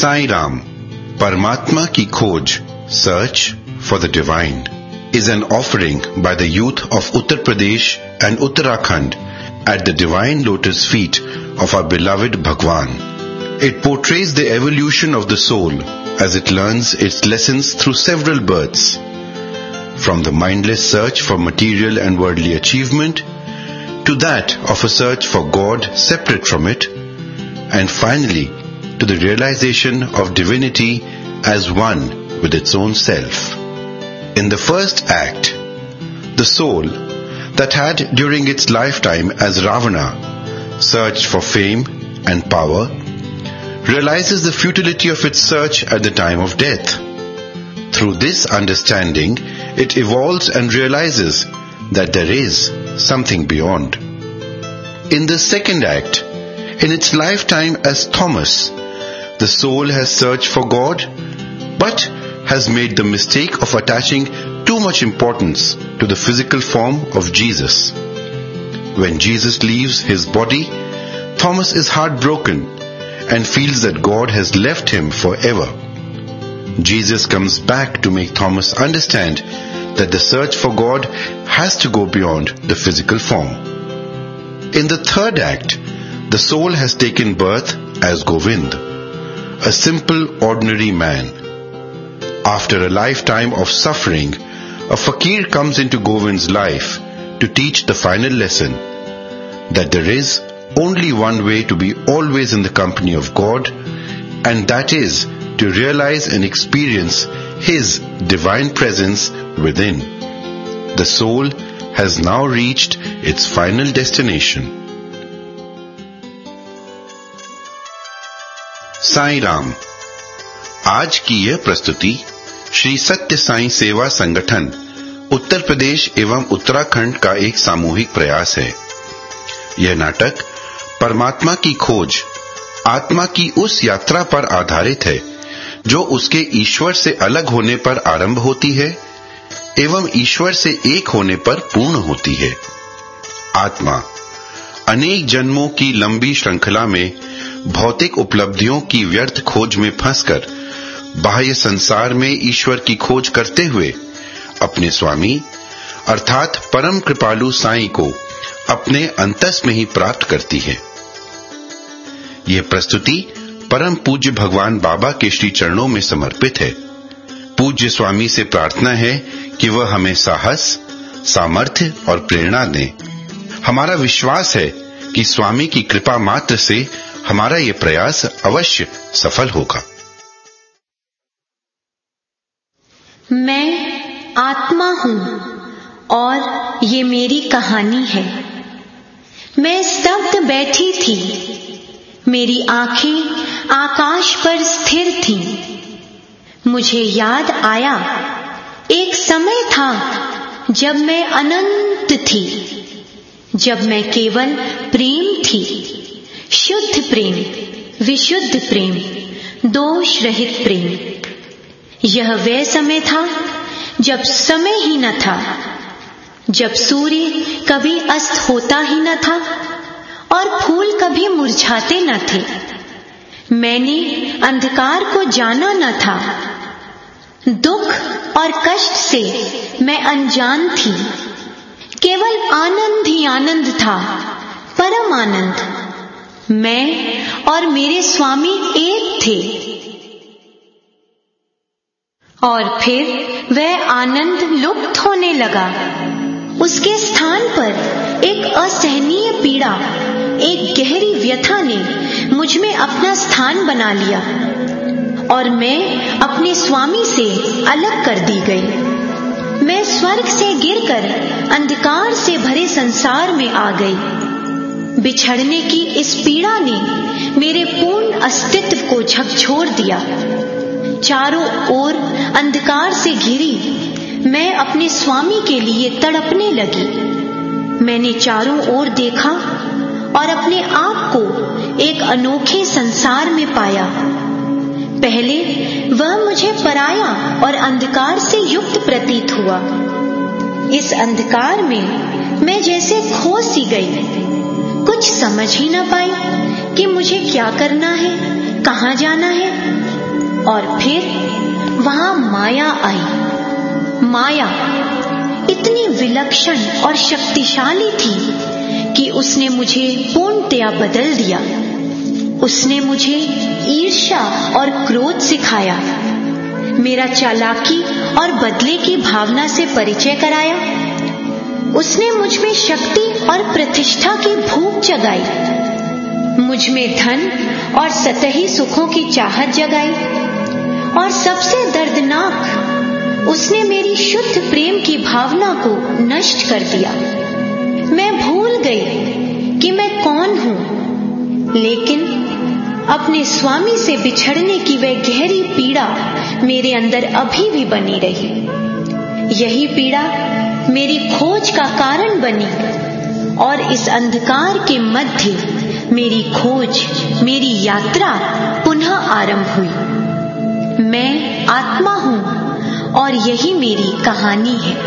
Sai Ram, Paramatma ki Khoj, Search for the Divine, is an offering by the youth of Uttar Pradesh and Uttarakhand at the divine lotus feet of our beloved Bhagwan. It portrays the evolution of the soul as it learns its lessons through several births, from the mindless search for material and worldly achievement to that of a search for God separate from it, and finally to the realization of divinity as one with its own self. In the first act, the soul that had during its lifetime as Ravana searched for fame and power realizes the futility of its search at the time of death. Through this understanding, it evolves and realizes that there is something beyond. In the second act, in its lifetime as Thomas, the soul has searched for God, but has made the mistake of attaching too much importance to the physical form of Jesus. When Jesus leaves his body, Thomas is heartbroken and feels that God has left him forever. Jesus comes back to make Thomas understand that the search for God has to go beyond the physical form. In the third act, the soul has taken birth as Govind, a simple, ordinary man. After a lifetime of suffering, a fakir comes into Govind's life to teach the final lesson, that there is only one way to be always in the company of God, and that is to realize and experience His divine presence within. The soul has now reached its final destination. Sai Ram. आज की यह प्रस्तुति श्री सत्य साई सेवा संगठन उत्तर प्रदेश एवं उत्तराखंड का एक सामूहिक प्रयास है। यह नाटक परमात्मा की खोज, आत्मा की उस यात्रा पर आधारित है जो उसके ईश्वर से अलग होने पर आरंभ होती है एवं ईश्वर से एक होने पर पूर्ण होती है। आत्मा अनेक जन्मों की लंबी श्रृंखला में भौतिक उपलब्धियों की व्यर्थ खोज में फंसकर बाह्य संसार में ईश्वर की खोज करते हुए अपने स्वामी अर्थात परम कृपालु साईं को अपने अंतस में ही प्राप्त करती है। यह प्रस्तुति परम पूज्य भगवान बाबा के श्री चरणों में समर्पित है। पूज्य स्वामी से प्रार्थना है कि वह हमें साहस, सामर्थ्य और प्रेरणा दें। हमारा विश्वास है कि स्वामी की कृपा मात्र से हमारा ये प्रयास अवश्य सफल होगा। मैं आत्मा हूँ और ये मेरी कहानी है। मैं स्तब्ध बैठी थी, मेरी आंखें आकाश पर स्थिर थीं। मुझे याद आया एक समय था जब मैं अनंत थी, जब मैं केवल प्रेम थी, शुद्ध प्रेम, विशुद्ध प्रेम, दोष रहित प्रेम। यह वह समय था जब समय ही न था, जब सूर्य कभी अस्त होता ही न था और फूल कभी मुरझाते न थे। मैंने अंधकार को जाना न था, दुख और कष्ट से मैं अनजान थी। केवल आनंद ही आनंद था, परम आनंद। मैं और मेरे स्वामी एक थे। और फिर वह आनंद लुप्त होने लगा। उसके स्थान पर एक असहनीय पीड़ा, एक गहरी व्यथा ने मुझ में अपना स्थान बना लिया और मैं अपने स्वामी से अलग कर दी गई। मैं स्वर्ग से गिरकर अंधकार से भरे संसार में आ गई। बिछड़ने की इस पीड़ा ने मेरे पूर्ण अस्तित्व को झकझोर दिया। चारों ओर अंधकार से घिरी मैं अपने स्वामी के लिए तड़पने लगी। मैंने चारों ओर देखा और अपने आप को एक अनोखे संसार में पाया। पहले वह मुझे पराया और अंधकार से युक्त प्रतीत हुआ। इस अंधकार में मैं जैसे खो सी गई, कुछ समझ ही न पाई कि मुझे क्या करना है, कहाँ जाना है। और फिर वहां माया आई। माया इतनी विलक्षण और शक्तिशाली थी कि उसने मुझे पूर्णतया बदल दिया। उसने मुझे ईर्ष्या और क्रोध सिखाया, मेरा चालाकी और बदले की भावना से परिचय कराया। उसने मुझ में शक्ति और प्रतिष्ठा की भूख जगाई, मुझ में धन और सतही सुखों की चाहत जगाई, और सबसे दर्दनाक, उसने मेरी शुद्ध प्रेम की भावना को नष्ट कर दिया। मैं भूल गई कि मैं कौन हूं, लेकिन अपने स्वामी से बिछड़ने की वह गहरी पीड़ा मेरे अंदर अभी भी बनी रही। यही पीड़ा मेरी खोज का कारण बनी, और इस अंधकार के मध्य मेरी खोज, मेरी यात्रा पुनः आरंभ हुई। मैं आत्मा हूं और यही मेरी कहानी है।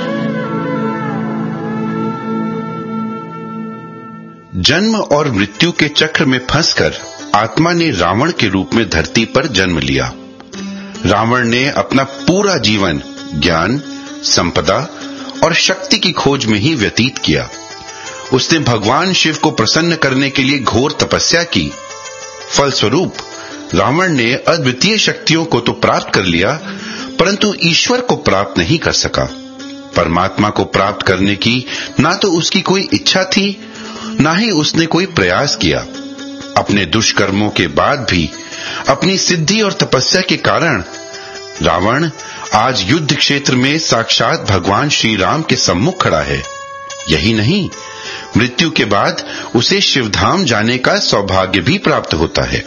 जन्म और मृत्यु के चक्र में फंसकर आत्मा ने रावण के रूप में धरती पर जन्म लिया। रावण ने अपना पूरा जीवन ज्ञान, संपदा और शक्ति की खोज में ही व्यतीत किया। उसने भगवान शिव को प्रसन्न करने के लिए घोर तपस्या की। फलस्वरूप रावण ने अद्वितीय शक्तियों को तो प्राप्त कर लिया, परंतु ईश्वर को प्राप्त नहीं कर सका। परमात्मा को प्राप्त करने की ना तो उसकी कोई इच्छा थी, ना ही उसने कोई प्रयास किया। अपने दुष्कर्मों के बाद भी अपनी सिद्धि और तपस्या के कारण रावण आज युद्ध क्षेत्र में साक्षात भगवान श्री राम के सम्मुख खड़ा है। यही नहीं, मृत्यु के बाद उसे शिवधाम जाने का सौभाग्य भी प्राप्त होता है।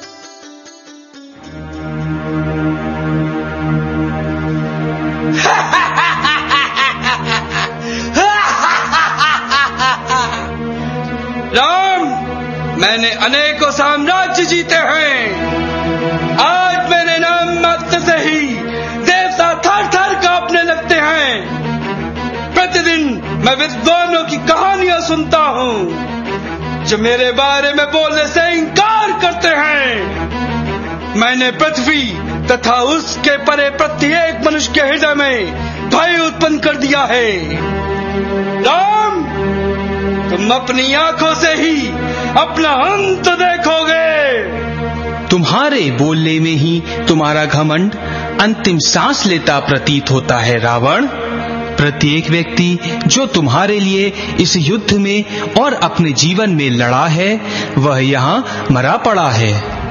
राम, मैंने अनेकों साम्राज्य जीते हैं। आज मेरे नाम मात्र से ही देवता थर थर कांपने लगते हैं। प्रतिदिन मैं विद्वानों की कहानियां सुनता हूं जो मेरे बारे में बोलने से इंकार करते हैं। मैंने पृथ्वी तथा उसके परे प्रत्येक मनुष्य के हृदय में भय उत्पन्न कर दिया है। राम, तुम अपनी आंखों से ही अपना अंत देखोगे। तुम्हारे बोलने में ही तुम्हारा घमंड अंतिम सांस लेता प्रतीत होता है रावण। प्रत्येक व्यक्ति जो तुम्हारे लिए इस युद्ध में और अपने जीवन में लड़ा है, वह यहाँ मरा पड़ा है।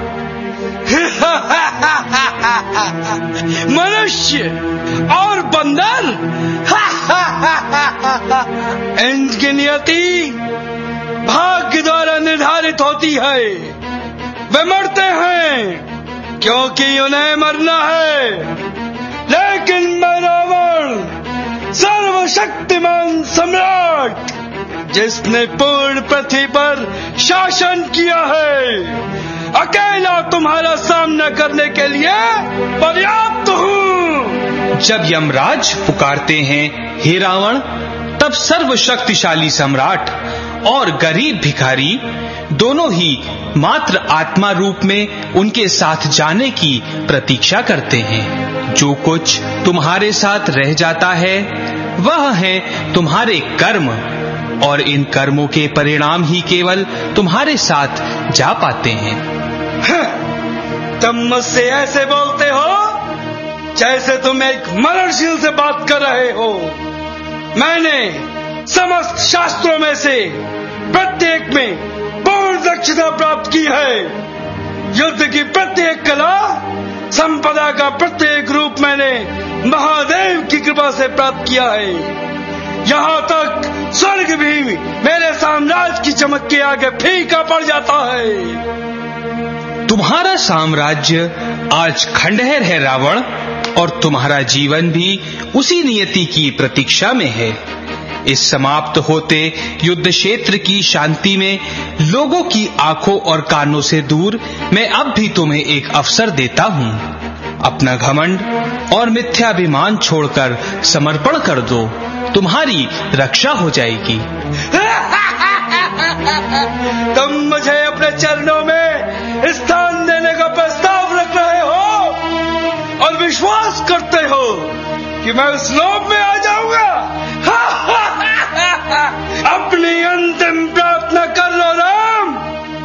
मनुष्य और बंदर, इनकी नियति भाग्य द्वारा निर्धारित होती है। वे मरते हैं क्योंकि उन्हें मरना है, लेकिन मैं रावण, सर्वशक्तिमान सम्राट, जिसने पूर्ण पृथ्वी पर शासन किया है, अकेला तुम्हारा सामना करने के लिए पर्याप्त हूँ। जब यमराज पुकारते हैं हे रावण, तब सर्वशक्तिशाली सम्राट और गरीब भिखारी दोनों ही मात्र आत्मा रूप में उनके साथ जाने की प्रतीक्षा करते हैं। जो कुछ तुम्हारे साथ रह जाता है वह है तुम्हारे कर्म, और इन कर्मों के परिणाम ही केवल तुम्हारे साथ जा पाते हैं। तुम मुझसे ऐसे बोलते हो जैसे तुम एक मरणशील से बात कर रहे हो। मैंने समस्त शास्त्रों में से प्रत्येक में पूर्ण दक्षता प्राप्त की है। युद्ध की प्रत्येक कला, संपदा का प्रत्येक रूप मैंने महादेव की कृपा से प्राप्त किया है। यहाँ तक स्वर्ग भी मेरे साम्राज्य की चमक के आगे फीका पड़ जाता है। तुम्हारा साम्राज्य आज खंडहर है रावण, और तुम्हारा जीवन भी उसी नियति की प्रतीक्षा में है। इस समाप्त होते युद्ध क्षेत्र की शांति में लोगों की आंखों और कानों से दूर मैं अब भी तुम्हें एक अवसर देता हूँ। अपना घमंड और मिथ्याभिमान छोड़कर समर्पण कर दो, तुम्हारी रक्षा हो जाएगी। तुम मुझे अपने चरणों में स्थान देने का प्रस्ताव रख रहे हो? कि मैं उस लोक में आ जाऊंगा। अपनी अंतिम प्रार्थना कर लो राम।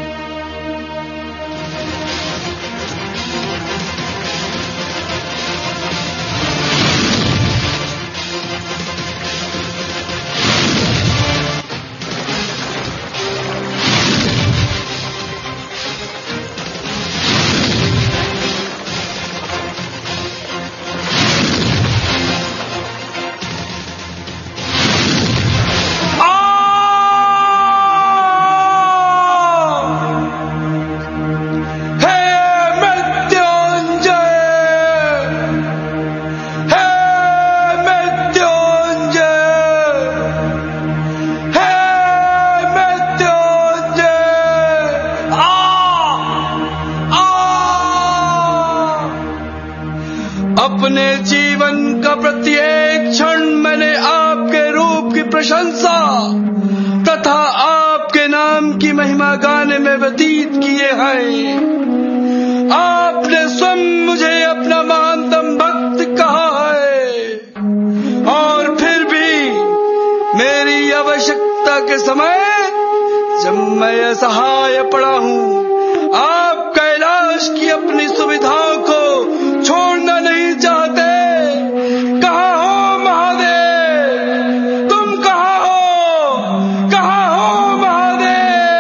अपने जीवन का प्रत्येक क्षण मैंने आपके रूप की प्रशंसा तथा आपके नाम की महिमा गाने में व्यतीत किए हैं। आपने स्वयं मुझे अपना महानतम भक्त कहा है, और फिर भी मेरी आवश्यकता के समय जब मैं असहाय पड़ा हूँ, आप कैलाश की अपनी सुविधाओं को छोड़ना नहीं चाहते। कहाँ हो महादेव, तुम कहाँ हो, कहाँ हो महादेव?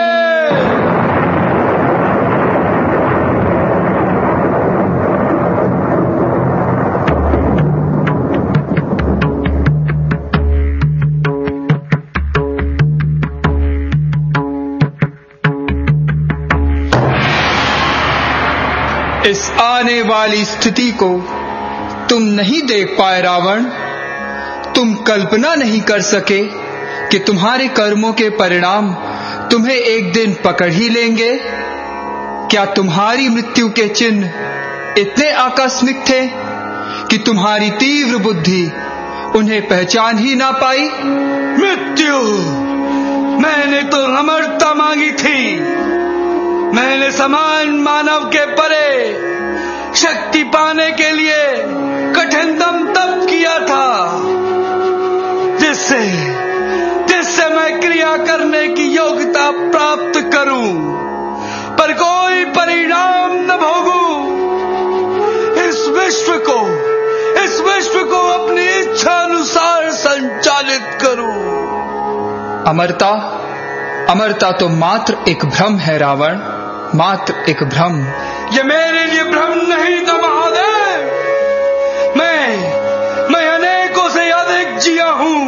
इस आने वाली स्थिति को तुम नहीं देख पाए रावण। तुम कल्पना नहीं कर सके कि तुम्हारे कर्मों के परिणाम तुम्हें एक दिन पकड़ ही लेंगे। क्या तुम्हारी मृत्यु के चिन्ह इतने आकस्मिक थे कि तुम्हारी तीव्र बुद्धि उन्हें पहचान ही ना पाई? मृत्यु, मैंने तो अमरता मांगी थी। मैंने समान मानव के परे शक्ति पाने के लिए कठिनतम तप किया था, जिससे मैं क्रिया करने की योग्यता प्राप्त करूं, पर कोई परिणाम न भोगूं। इस विश्व को अपनी इच्छा अनुसार संचालित करूं। अमरता तो मात्र एक भ्रम है रावण, मात्र एक भ्रम। ये मेरे लिए भ्रम नहीं था महादेव। मैं अनेकों से अधिक जिया हूँ।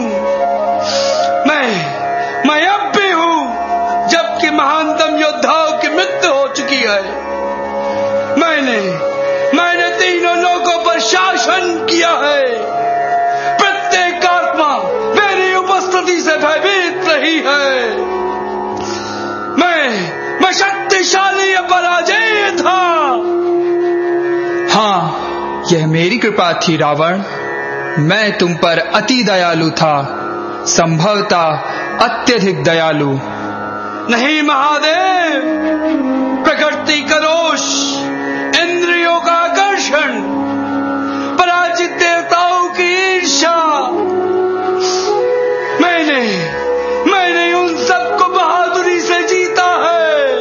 मैं अब भी हूँ, जबकि महानतम योद्धाओं की मृत्यु हो चुकी है। मैंने तीनों लोकों पर शासन किया है। प्रत्येक आत्मा मेरी उपस्थिति से भयभीत रही है। मैं शक्तिशाली अपराजेय था। हाँ, यह मेरी कृपा थी रावण। मैं तुम पर अति दयालु था, संभवतः अत्यधिक दयालु। नहीं महादेव, प्रकृति का रोष, इंद्रियों का आकर्षण, पराजित देवताओं की ईर्ष्या, मैंने उन सबको बहादुरी से जीता है।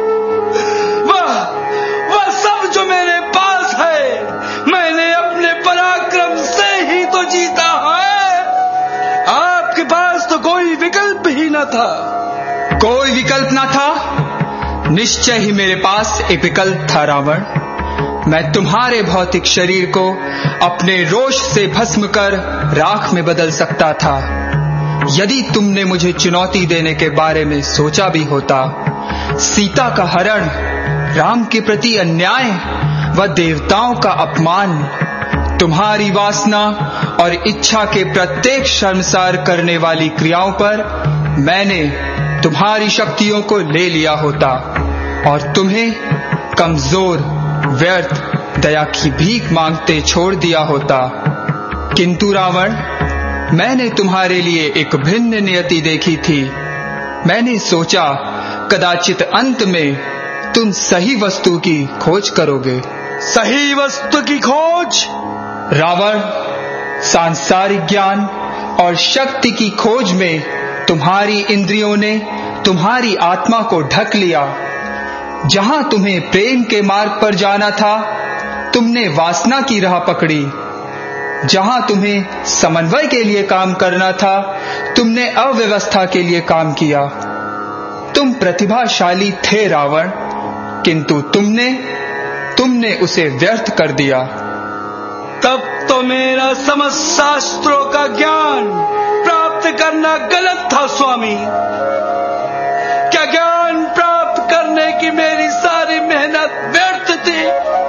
वह सब जो मेरे पास है, मैंने अपने पराक्रम से ही तो जीता है। आपके पास तो कोई विकल्प ही न था। कोई विकल्प न था? निश्चय ही मेरे पास एक विकल्प था रावण। मैं तुम्हारे भौतिक शरीर को अपने रोष से भस्म कर राख में बदल सकता था। यदि तुमने मुझे चुनौती देने के बारे में सोचा भी होता, सीता का हरण, राम के प्रति अन्याय व देवताओं का अपमान, तुम्हारी वासना और इच्छा के प्रत्येक शर्मसार करने वाली क्रियाओं पर मैंने तुम्हारी शक्तियों को ले लिया होता और तुम्हें कमजोर, व्यर्थ, दया की भीख मांगते छोड़ दिया होता। किंतु रावण, मैंने तुम्हारे लिए एक भिन्न नियति देखी थी। मैंने सोचा कदाचित अंत में तुम सही वस्तु की खोज करोगे। सही वस्तु की खोज? रावण, सांसारिक ज्ञान और शक्ति की खोज में तुम्हारी इंद्रियों ने तुम्हारी आत्मा को ढक लिया। जहां तुम्हें प्रेम के मार्ग पर जाना था, तुमने वासना की राह पकड़ी। जहां तुम्हें समन्वय के लिए काम करना था, तुमने अव्यवस्था के लिए काम किया। तुम प्रतिभाशाली थे रावण, किंतु तुमने उसे व्यर्थ कर दिया। तब तो मेरा समस्त शास्त्रों का ज्ञान प्राप्त करना गलत था स्वामी। क्या ज्ञान प्राप्त करने की मेरी सारी मेहनत व्यर्थ थी?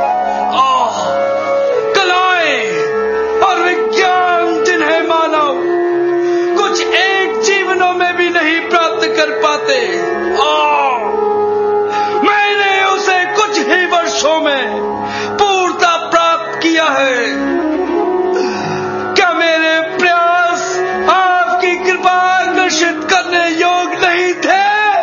कलाएं और विज्ञान जिन्हें मानव कुछ एक जीवनों में भी नहीं प्राप्त कर पाते, मैंने उसे कुछ ही वर्षों में पूर्णता प्राप्त किया है। क्या मेरे प्रयास आपकी कृपा आकर्षित करने योग्य नहीं थे?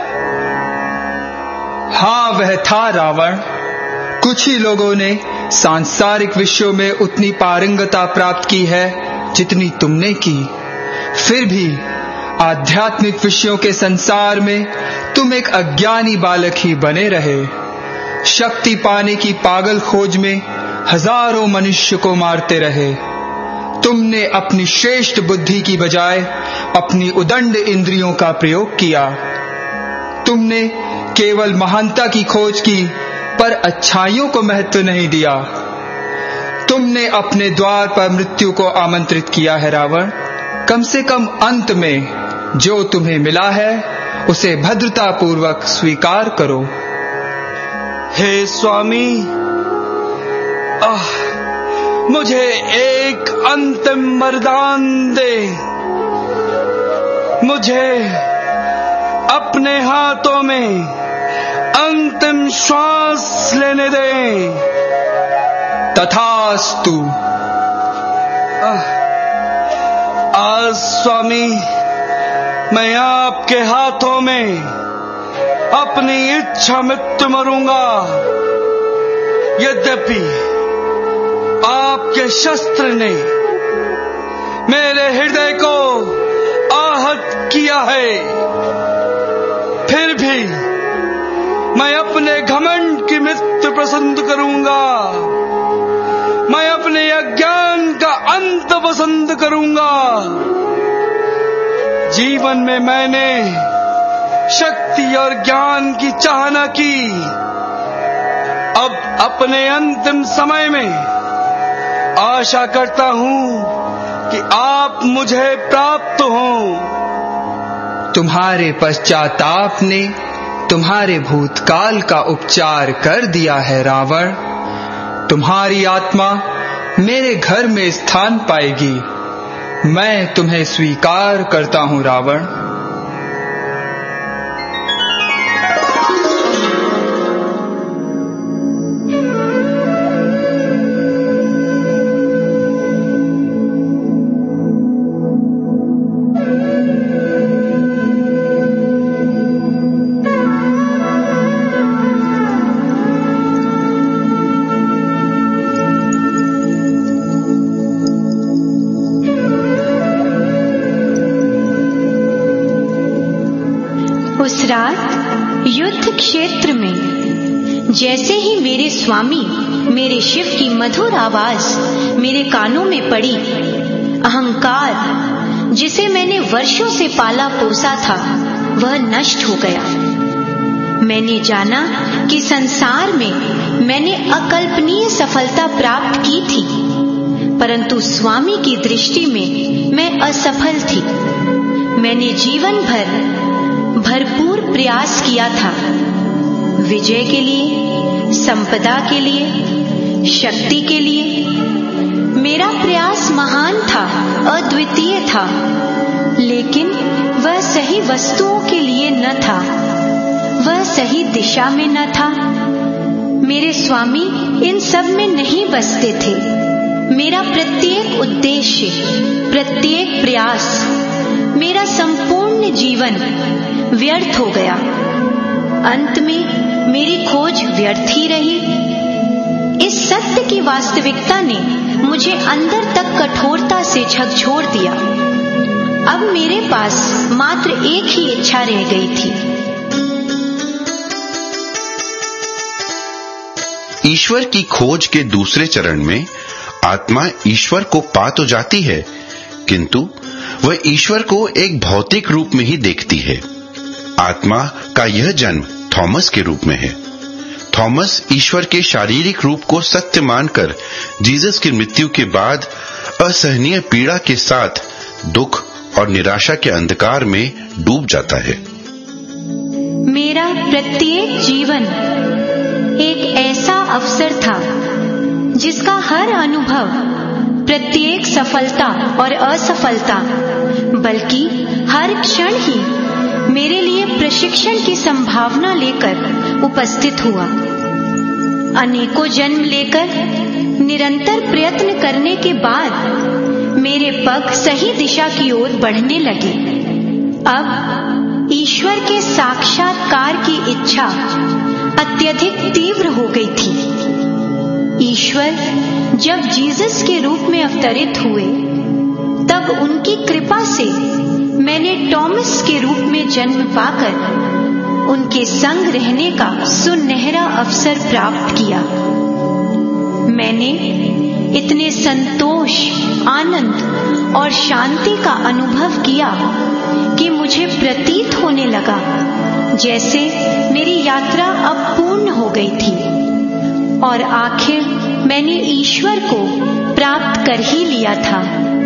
हाँ, वह था रावण। कुछ ही लोगों ने सांसारिक विषयों में उतनी पारंगता प्राप्त की है जितनी तुमने की। फिर भी आध्यात्मिक विषयों के संसार में तुम एक अज्ञानी बालक ही बने रहे। शक्ति पाने की पागल खोज में हजारों मनुष्य को मारते रहे। तुमने अपनी श्रेष्ठ बुद्धि की बजाय अपनी उदंड इंद्रियों का प्रयोग किया। तुमने केवल महानता की खोज की, पर अच्छाइयों को महत्व नहीं दिया। तुमने अपने द्वार पर मृत्यु को आमंत्रित किया है रावण। कम से कम अंत में जो तुम्हें मिला है उसे भद्रता पूर्वक स्वीकार करो। हे स्वामी, मुझे एक अंतिम वरदान दे। मुझे अपने हाथों में अंतिम श्वास लेने दे। तथास्तु। आज स्वामी, मैं आपके हाथों में अपनी इच्छा मृत्यु मरूंगा। यद्यपि आपके शस्त्र ने मेरे हृदय को आहत किया है, फिर भी मैं अपने घमंड की मृत्यु पसंद करूंगा। मैं अपने अज्ञान का अंत पसंद करूंगा। जीवन में मैंने शक्ति और ज्ञान की चाहना की। अब अपने अंतिम समय में आशा करता हूं कि आप मुझे प्राप्त हों। तुम्हारे पश्चाताप ने तुम्हारे भूतकाल का उपचार कर दिया है रावण। तुम्हारी आत्मा मेरे घर में स्थान पाएगी। मैं तुम्हें स्वीकार करता हूं रावण। उस रात युद्ध क्षेत्र में जैसे ही मेरे स्वामी मेरे शिव की मधुर आवाज मेरे कानों में पड़ी, अहंकार जिसे मैंने वर्षों से पाला पोसा था वह नष्ट हो गया। मैंने जाना कि संसार में मैंने अकल्पनीय सफलता प्राप्त की थी, परंतु स्वामी की दृष्टि में मैं असफल थी। मैंने जीवन भर भरपूर प्रयास किया था, विजय के लिए, संपदा के लिए, शक्ति के लिए। मेरा प्रयास महान था, अद्वितीय था, लेकिन वह सही वस्तुओं के लिए न था, वह सही दिशा में न था। मेरे स्वामी इन सब में नहीं बसते थे। मेरा प्रत्येक उद्देश्य, प्रत्येक प्रयास, मेरा संपूर्ण जीवन व्यर्थ हो गया। अंत में मेरी खोज व्यर्थ ही रही। इस सत्य की वास्तविकता ने मुझे अंदर तक कठोरता से झकझोर दिया। अब मेरे पास मात्र एक ही इच्छा रह गई थी। ईश्वर की खोज के दूसरे चरण में आत्मा ईश्वर को पा तो जाती है, किंतु वह ईश्वर को एक भौतिक रूप में ही देखती है। आत्मा का यह जन्म थॉमस के रूप में है। थॉमस ईश्वर के शारीरिक रूप को सत्य मानकर जीसस की मृत्यु के बाद असहनीय पीड़ा के साथ दुख और निराशा के अंधकार में डूब जाता है। मेरा प्रत्येक जीवन एक ऐसा अवसर था जिसका हर अनुभव, प्रत्येक सफलता और असफलता, बल्कि हर क्षण ही मेरे लिए प्रशिक्षण की संभावना लेकर उपस्थित हुआ। अनेकों जन्म लेकर निरंतर प्रयत्न करने के बाद मेरे पग सही दिशा की ओर बढ़ने लगे। अब ईश्वर के साक्षात्कार की इच्छा अत्यधिक तीव्र हो गई थी। ईश्वर जब जीसस के रूप में अवतरित हुए, तब उनकी कृपा से मैंने टॉमस के रूप में जन्म पाकर उनके संग रहने का सुनहरा अवसर प्राप्त किया। मैंने इतने संतोष, आनंद और शांति का अनुभव किया कि मुझे प्रतीत होने लगा जैसे मेरी यात्रा अब पूर्ण हो गई थी और आखिर मैंने ईश्वर को प्राप्त कर ही लिया था।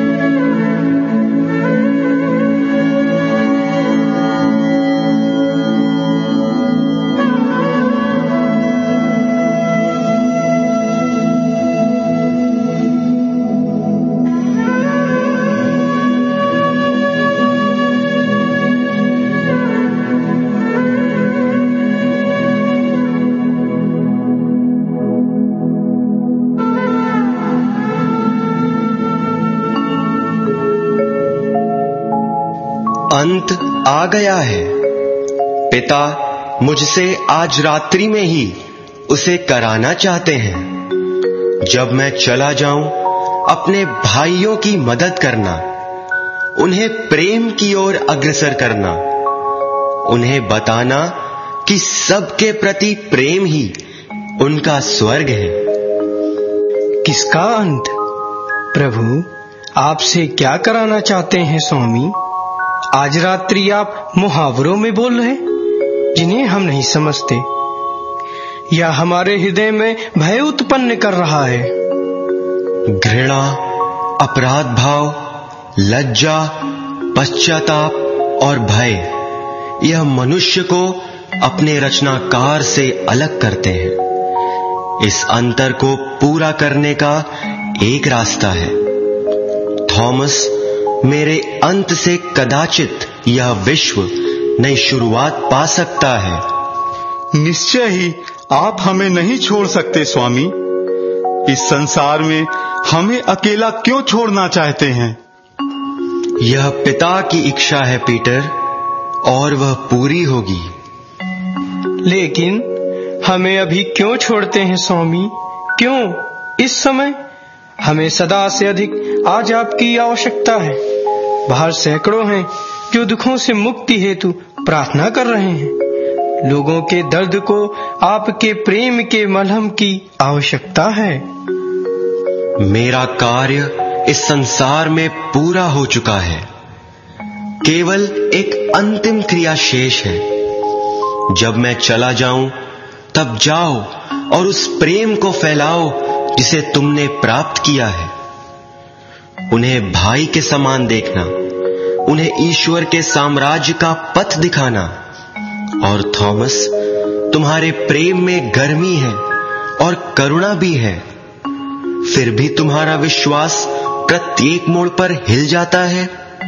अंत आ गया है। पिता मुझसे आज रात्रि में ही उसे कराना चाहते हैं। जब मैं चला जाऊं, अपने भाइयों की मदद करना, उन्हें प्रेम की ओर अग्रसर करना, उन्हें बताना कि सबके प्रति प्रेम ही उनका स्वर्ग है। किसका अंत? प्रभु, आपसे क्या कराना चाहते हैं स्वामी? आज रात्रि आप मुहावरों में बोल रहे जिन्हें हम नहीं समझते, या हमारे हृदय में भय उत्पन्न कर रहा है? घृणा, अपराध भाव, लज्जा, पश्चाताप और भय, यह मनुष्य को अपने रचनाकार से अलग करते हैं। इस अंतर को पूरा करने का एक रास्ता है। थॉमस, मेरे अंत से कदाचित यह विश्व नई शुरुआत पा सकता है। निश्चय ही आप हमें नहीं छोड़ सकते स्वामी। इस संसार में हमें अकेला क्यों छोड़ना चाहते हैं? यह पिता की इच्छा है पीटर, और वह पूरी होगी। लेकिन हमें अभी क्यों छोड़ते हैं स्वामी? क्यों इस समय? हमें सदा से अधिक आज आपकी आवश्यकता है। बाहर सैकड़ों हैं जो दुखों से मुक्ति हेतु प्रार्थना कर रहे हैं। लोगों के दर्द को आपके प्रेम के मलहम की आवश्यकता है। मेरा कार्य इस संसार में पूरा हो चुका है। केवल एक अंतिम क्रिया शेष है। जब मैं चला जाऊं, तब जाओ और उस प्रेम को फैलाओ जिसे तुमने प्राप्त किया है। उन्हें भाई के समान देखना, उन्हें ईश्वर के साम्राज्य का पथ दिखाना। और थॉमस, तुम्हारे प्रेम में गर्मी है और करुणा भी है, फिर भी तुम्हारा विश्वास प्रत्येक मोड़ पर हिल जाता है।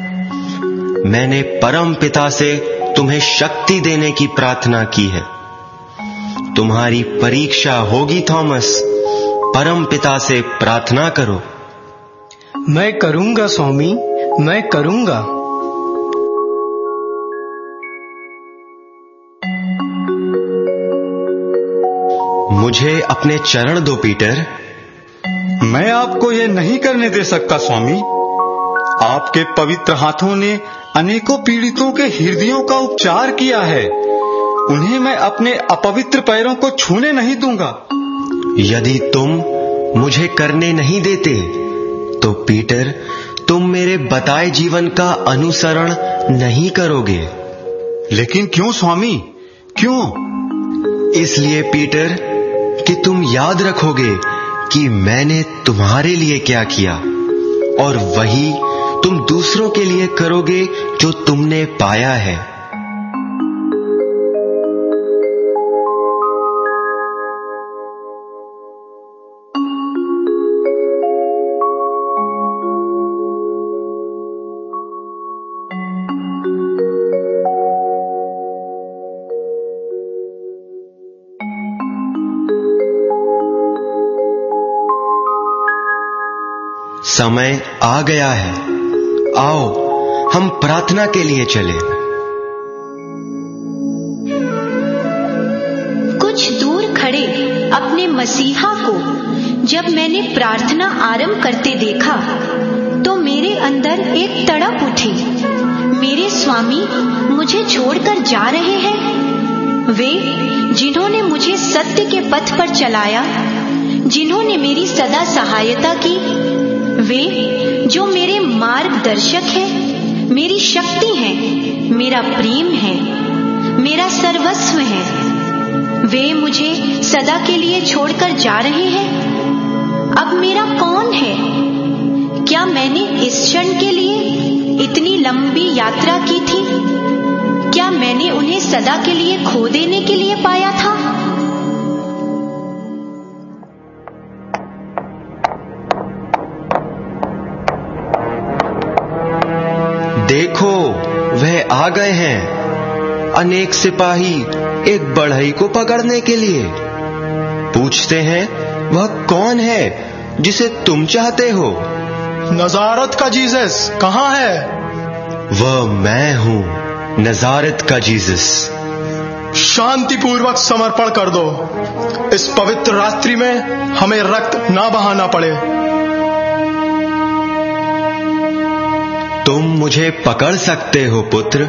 मैंने परम पिता से तुम्हें शक्ति देने की प्रार्थना की है। तुम्हारी परीक्षा होगी थॉमस। परम पिता से प्रार्थना करो। मैं करूंगा स्वामी, मैं करूंगा। मुझे अपने चरण दो पीटर। मैं आपको यह नहीं करने दे सकता स्वामी। आपके पवित्र हाथों ने अनेकों पीड़ितों के हृदयों का उपचार किया है। उन्हें मैं अपने अपवित्र पैरों को छूने नहीं दूंगा। यदि तुम मुझे करने नहीं देते तो पीटर, तुम मेरे बताए जीवन का अनुसरण नहीं करोगे। लेकिन क्यों स्वामी, क्यों? इसलिए पीटर कि तुम याद रखोगे कि मैंने तुम्हारे लिए क्या किया, और वही तुम दूसरों के लिए करोगे जो तुमने पाया है। समय आ गया है, आओ हम प्रार्थना के लिए चलें। कुछ दूर खड़े अपने मसीहा को जब मैंने प्रार्थना आरंभ करते देखा तो मेरे अंदर एक तड़प उठी। मेरे स्वामी मुझे छोड़कर जा रहे हैं। वे जिन्होंने मुझे सत्य के पथ पर चलाया, जिन्होंने मेरी सदा सहायता की, वे जो मेरे मार्गदर्शक हैं, मेरी शक्ति हैं, मेरा प्रेम है, मेरा सर्वस्व है, वे मुझे सदा के लिए छोड़कर जा रहे हैं। अब मेरा कौन है? क्या मैंने इस क्षण के लिए इतनी लंबी यात्रा की थी? क्या मैंने उन्हें सदा के लिए खो देने के लिए पाया था? देखो, वह आ गए हैं। अनेक सिपाही एक बढ़ई को पकड़ने के लिए। पूछते हैं, वह कौन है जिसे तुम चाहते हो? नजारत का जीसस कहाँ है? वह मैं हूँ, नजारत का जीसस। शांतिपूर्वक समर्पण कर दो। इस पवित्र रात्रि में हमें रक्त ना बहाना पड़े। तुम मुझे पकड़ सकते हो पुत्र।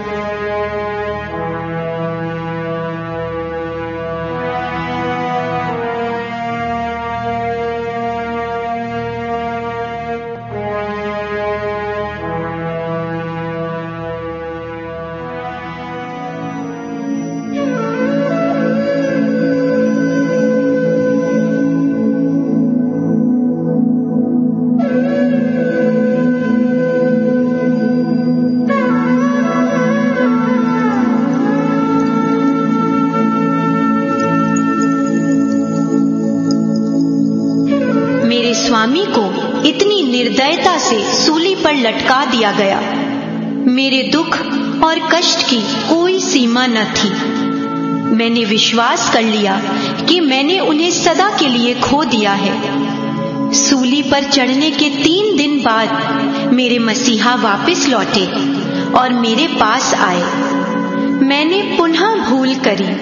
स्वामी को इतनी निर्दयता से सूली पर लटका दिया गया। मेरे दुख और कष्ट की कोई सीमा न थी। मैंने विश्वास कर लिया कि मैंने उन्हें सदा के लिए खो दिया है। सूली पर चढ़ने के 3 दिन बाद मेरे मसीहा वापस लौटे और मेरे पास आए। मैंने पुनः भूल करी।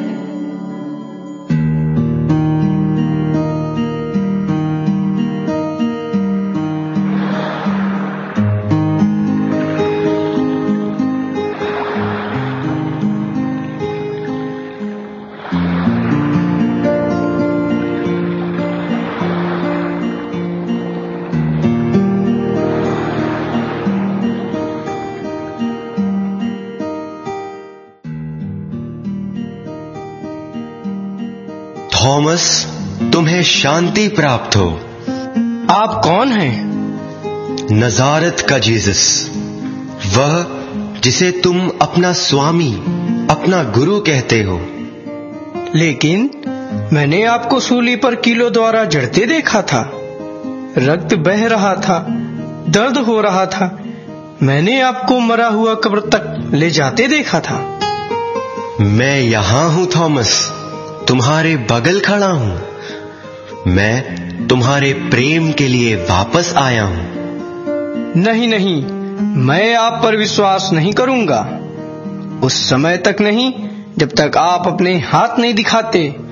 थॉमस, तुम्हें शांति प्राप्त हो। आप कौन हैं? नजारत का जीसस, वह जिसे तुम अपना स्वामी, अपना गुरु कहते हो। लेकिन मैंने आपको सूली पर कीलों द्वारा जड़ते देखा था। रक्त बह रहा था, दर्द हो रहा था। मैंने आपको मरा हुआ कब्र तक ले जाते देखा था। मैं यहां हूं थॉमस, तुम्हारे बगल खड़ा हूं। मैं तुम्हारे प्रेम के लिए वापस आया हूं। नहीं नहीं, मैं आप पर विश्वास नहीं करूंगा। उस समय तक नहीं जब तक आप अपने हाथ नहीं दिखाते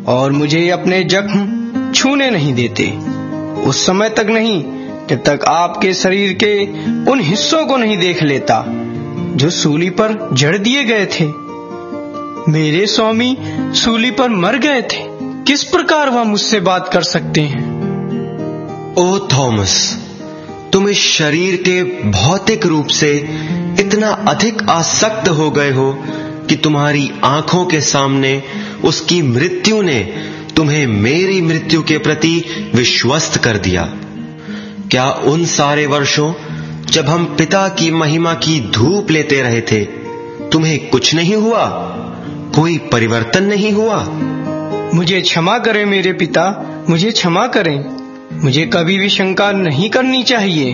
और मुझे अपने जख्म छूने नहीं देते। उस समय तक नहीं जब तक आपके शरीर के उन हिस्सों को नहीं देख लेता जो सूली पर जड़ दिए गए थे। मेरे स्वामी सूली पर मर गए थे, किस प्रकार वह मुझसे बात कर सकते हैं? ओ थॉमस, तुम इस शरीर के भौतिक रूप से इतना अधिक आसक्त हो गए हो कि तुम्हारी आंखों के सामने उसकी मृत्यु ने तुम्हें मेरी मृत्यु के प्रति विश्वस्त कर दिया। क्या उन सारे वर्षों जब हम पिता की महिमा की धूप लेते रहे थे तुम्हें कुछ नहीं हुआ? कोई परिवर्तन नहीं हुआ? मुझे क्षमा करें मेरे पिता, मुझे क्षमा करें। मुझे कभी भी शंका नहीं करनी चाहिए।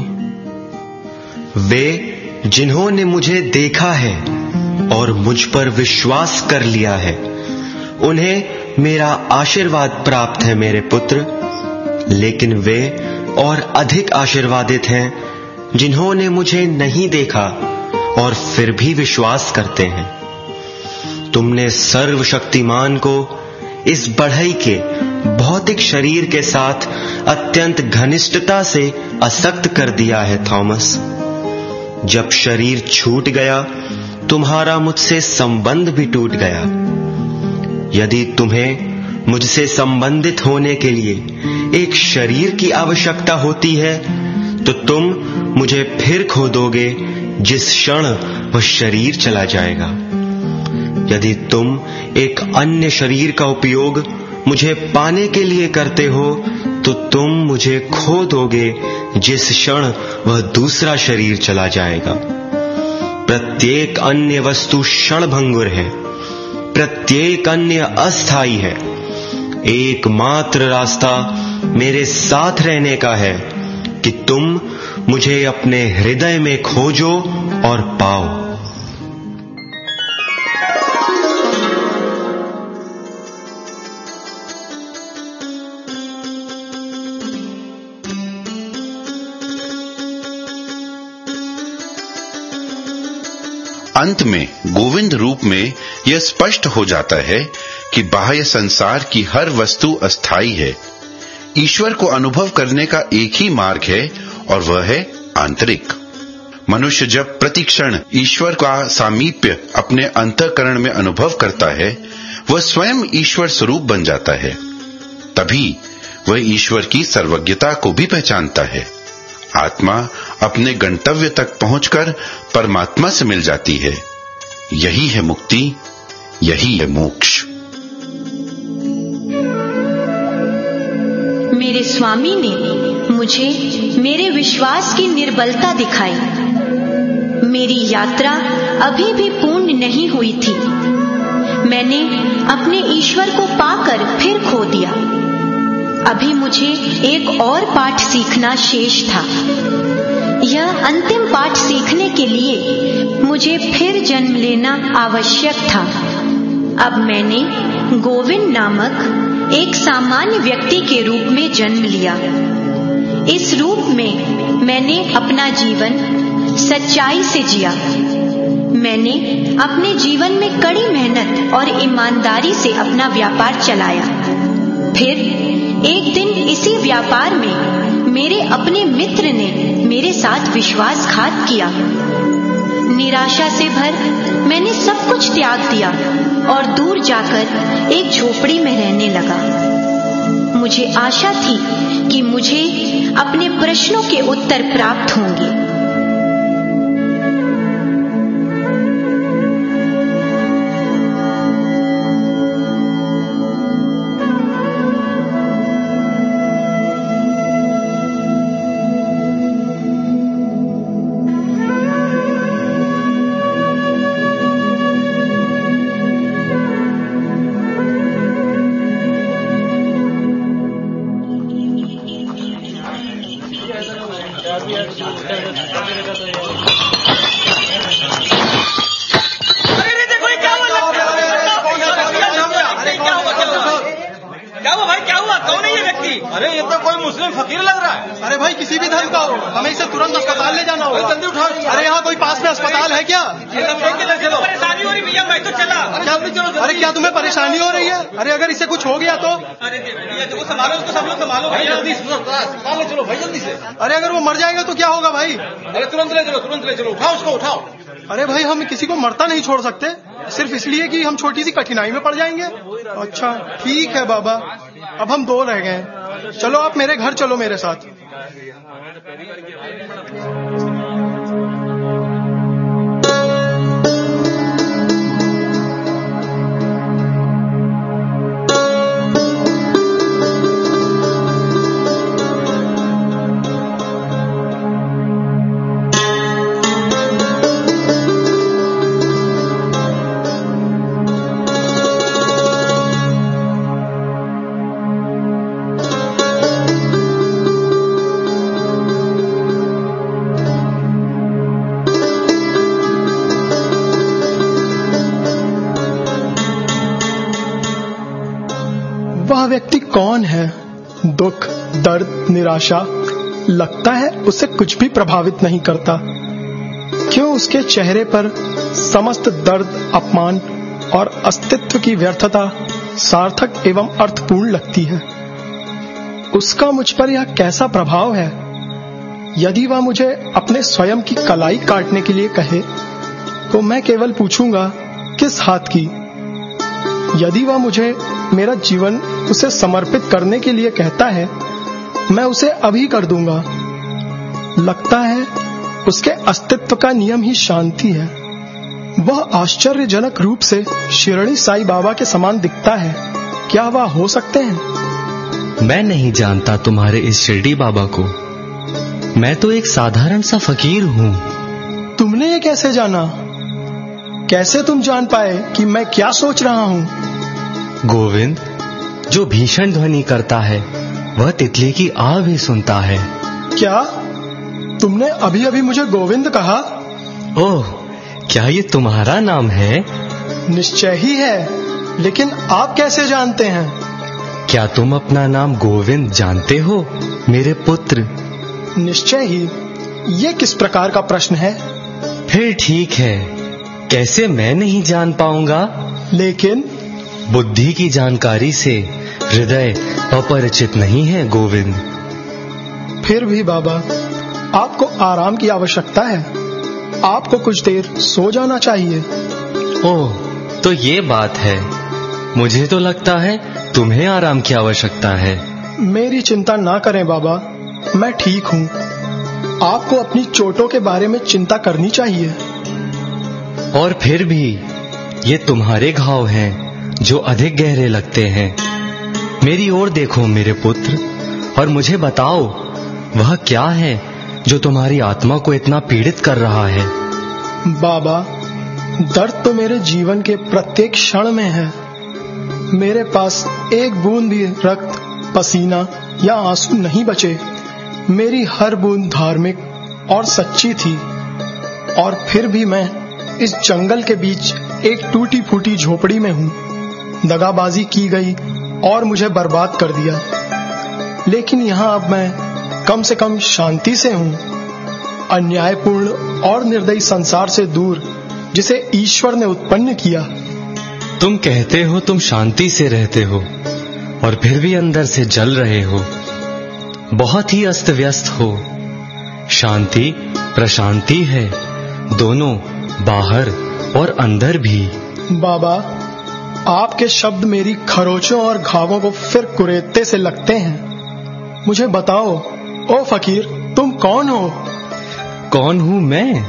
वे जिन्होंने मुझे देखा है और मुझ पर विश्वास कर लिया है उन्हें मेरा आशीर्वाद प्राप्त है मेरे पुत्र। लेकिन वे और अधिक आशीर्वादित हैं जिन्होंने मुझे नहीं देखा और फिर भी विश्वास करते हैं। तुमने सर्वशक्तिमान को इस बढ़ई के भौतिक शरीर के साथ अत्यंत घनिष्ठता से आसक्त कर दिया है थॉमस। जब शरीर छूट गया तुम्हारा मुझसे संबंध भी टूट गया। यदि तुम्हें मुझसे संबंधित होने के लिए एक शरीर की आवश्यकता होती है तो तुम मुझे फिर खो दोगे जिस क्षण वह शरीर चला जाएगा। यदि तुम एक अन्य शरीर का उपयोग मुझे पाने के लिए करते हो तो तुम मुझे खो दोगे जिस क्षण वह दूसरा शरीर चला जाएगा। प्रत्येक अन्य वस्तु क्षणभंगुर है, प्रत्येक अन्य अस्थायी है। एकमात्र रास्ता मेरे साथ रहने का है कि तुम मुझे अपने हृदय में खोजो और पाओ। अंत में गोविंद रूप में यह स्पष्ट हो जाता है कि बाह्य संसार की हर वस्तु अस्थायी है। ईश्वर को अनुभव करने का एक ही मार्ग है और वह है आंतरिक। मनुष्य जब प्रतिक्षण ईश्वर का सामीप्य अपने अंतःकरण में अनुभव करता है वह स्वयं ईश्वर स्वरूप बन जाता है। तभी वह ईश्वर की सर्वज्ञता को भी पहचानता है। आत्मा अपने गंतव्य तक पहुंचकर परमात्मा से मिल जाती है। यही है मुक्ति, यही है मोक्ष। मेरे स्वामी ने मुझे मेरे विश्वास की निर्बलता दिखाई। मेरी यात्रा अभी भी पूर्ण नहीं हुई थी। मैंने अपने ईश्वर को पाकर फिर खो दिया। अभी मुझे एक और पाठ सीखना शेष था। यह अंतिम पाठ सीखने के लिए मुझे फिर जन्म लेना आवश्यक था। अब मैंने गोविंद नामक एक सामान्य व्यक्ति के रूप में जन्म लिया। इस रूप में मैंने अपना जीवन सच्चाई से जिया। मैंने अपने जीवन में कड़ी मेहनत और ईमानदारी से अपना व्यापार चलाया। फिर एक दिन इसी व्यापार में मेरे अपने मित्र ने मेरे साथ विश्वासघात किया। निराशा से भर मैंने सब कुछ त्याग दिया और दूर जाकर एक झोपड़ी में रहने लगा। मुझे आशा थी कि मुझे अपने प्रश्नों के उत्तर प्राप्त होंगे। अरे ये तो कोई मुस्लिम फकीर लग रहा है। अरे भाई किसी भी धर्म का हो, हमें इसे तुरंत अस्पताल ले जाना होगा। जल्दी उठाओ। अरे यहाँ कोई पास में अस्पताल है क्या? ये सब देख के चलो। परेशानी हो रही भैया मैं तो चला। अरे क्या तुम्हें परेशानी हो रही है? अरे अगर इसे कुछ हो गया तो? अरे भैया देखो संभालो उसको, सब लोग संभालो भाई, जल्दी संभालो, चलो भाई जल्दी से। अरे अगर वो मर जाएगा तो क्या होगा भाई? अरे तुरंत ले चलो, उठाओ उसको उठाओ। अरे भाई हम किसी को मरता नहीं छोड़ सकते सिर्फ इसलिए कि हम छोटी सी कठिनाई में पड़ जाएंगे। अच्छा ठीक है बाबा, अब हम 2 रह गए। चलो आप मेरे घर चलो मेरे साथ। वह व्यक्ति कौन है? दुख, दर्द, निराशा, लगता है उसे कुछ भी प्रभावित नहीं करता। क्यों उसके चेहरे पर समस्त दर्द, अपमान और अस्तित्व की व्यर्थता सार्थक एवं अर्थपूर्ण लगती है? उसका मुझ पर यह कैसा प्रभाव है? यदि वह मुझे अपने स्वयं की कलाई काटने के लिए कहे तो मैं केवल पूछूंगा किस हाथ की। यदि वह मुझे मेरा जीवन उसे समर्पित करने के लिए कहता है मैं उसे अभी कर दूंगा। लगता है उसके अस्तित्व का नियम ही शांति है। वह आश्चर्यजनक रूप से शिरडी साईं बाबा के समान दिखता है। क्या वह हो सकते हैं? मैं नहीं जानता तुम्हारे इस शिरडी बाबा को। मैं तो एक साधारण सा फकीर हूँ। तुमने ये कैसे जाना? कैसे तुम जान पाए कि मैं क्या सोच रहा हूँ? गोविंद, जो भीषण ध्वनि करता है वह तितली की आह भी सुनता है। क्या तुमने अभी अभी मुझे गोविंद कहा? ओह, क्या ये तुम्हारा नाम है? निश्चय ही है, लेकिन आप कैसे जानते हैं? क्या तुम अपना नाम गोविंद जानते हो मेरे पुत्र? निश्चय ही। ये किस प्रकार का प्रश्न है? फिर ठीक है, कैसे मैं नहीं जान पाऊंगा? लेकिन बुद्धि की जानकारी से हृदय अपरिचित नहीं है गोविंद। फिर भी बाबा, आपको आराम की आवश्यकता है। आपको कुछ देर सो जाना चाहिए। ओह, तो ये बात है। मुझे तो लगता है तुम्हें आराम की आवश्यकता है। मेरी चिंता ना करें बाबा, मैं ठीक हूँ। आपको अपनी चोटों के बारे में चिंता करनी चाहिए। और फिर भी ये तुम्हारे घाव हैं जो अधिक गहरे लगते हैं। मेरी ओर देखो मेरे पुत्र, और मुझे बताओ वह क्या है जो तुम्हारी आत्मा को इतना पीड़ित कर रहा है? बाबा, दर्द तो मेरे जीवन के प्रत्येक क्षण में है। मेरे पास एक बूंद भी रक्त, पसीना या आंसू नहीं बचे। मेरी हर बूंद धार्मिक और सच्ची थी, और फिर भी मैं इस जंगल के बीच एक टूटी फूटी झोपड़ी में हूँ। दगाबाजी की गई और मुझे बर्बाद कर दिया, लेकिन यहाँ अब मैं कम से कम शांति से हूँ। अन्यायपूर्ण और निर्दयी संसार से दूर, जिसे ईश्वर ने उत्पन्न किया। तुम कहते हो तुम शांति से रहते हो, और फिर भी अंदर से जल रहे हो। बहुत ही अस्त व्यस्त हो। शांति प्रशांति है, दोनों बाहर और अंदर भी। बाबा, आपके शब्द मेरी खरोचों और घावों को फिर कुरेदते से लगते हैं। मुझे बताओ, ओ फकीर, तुम कौन हो? कौन हूँ मैं?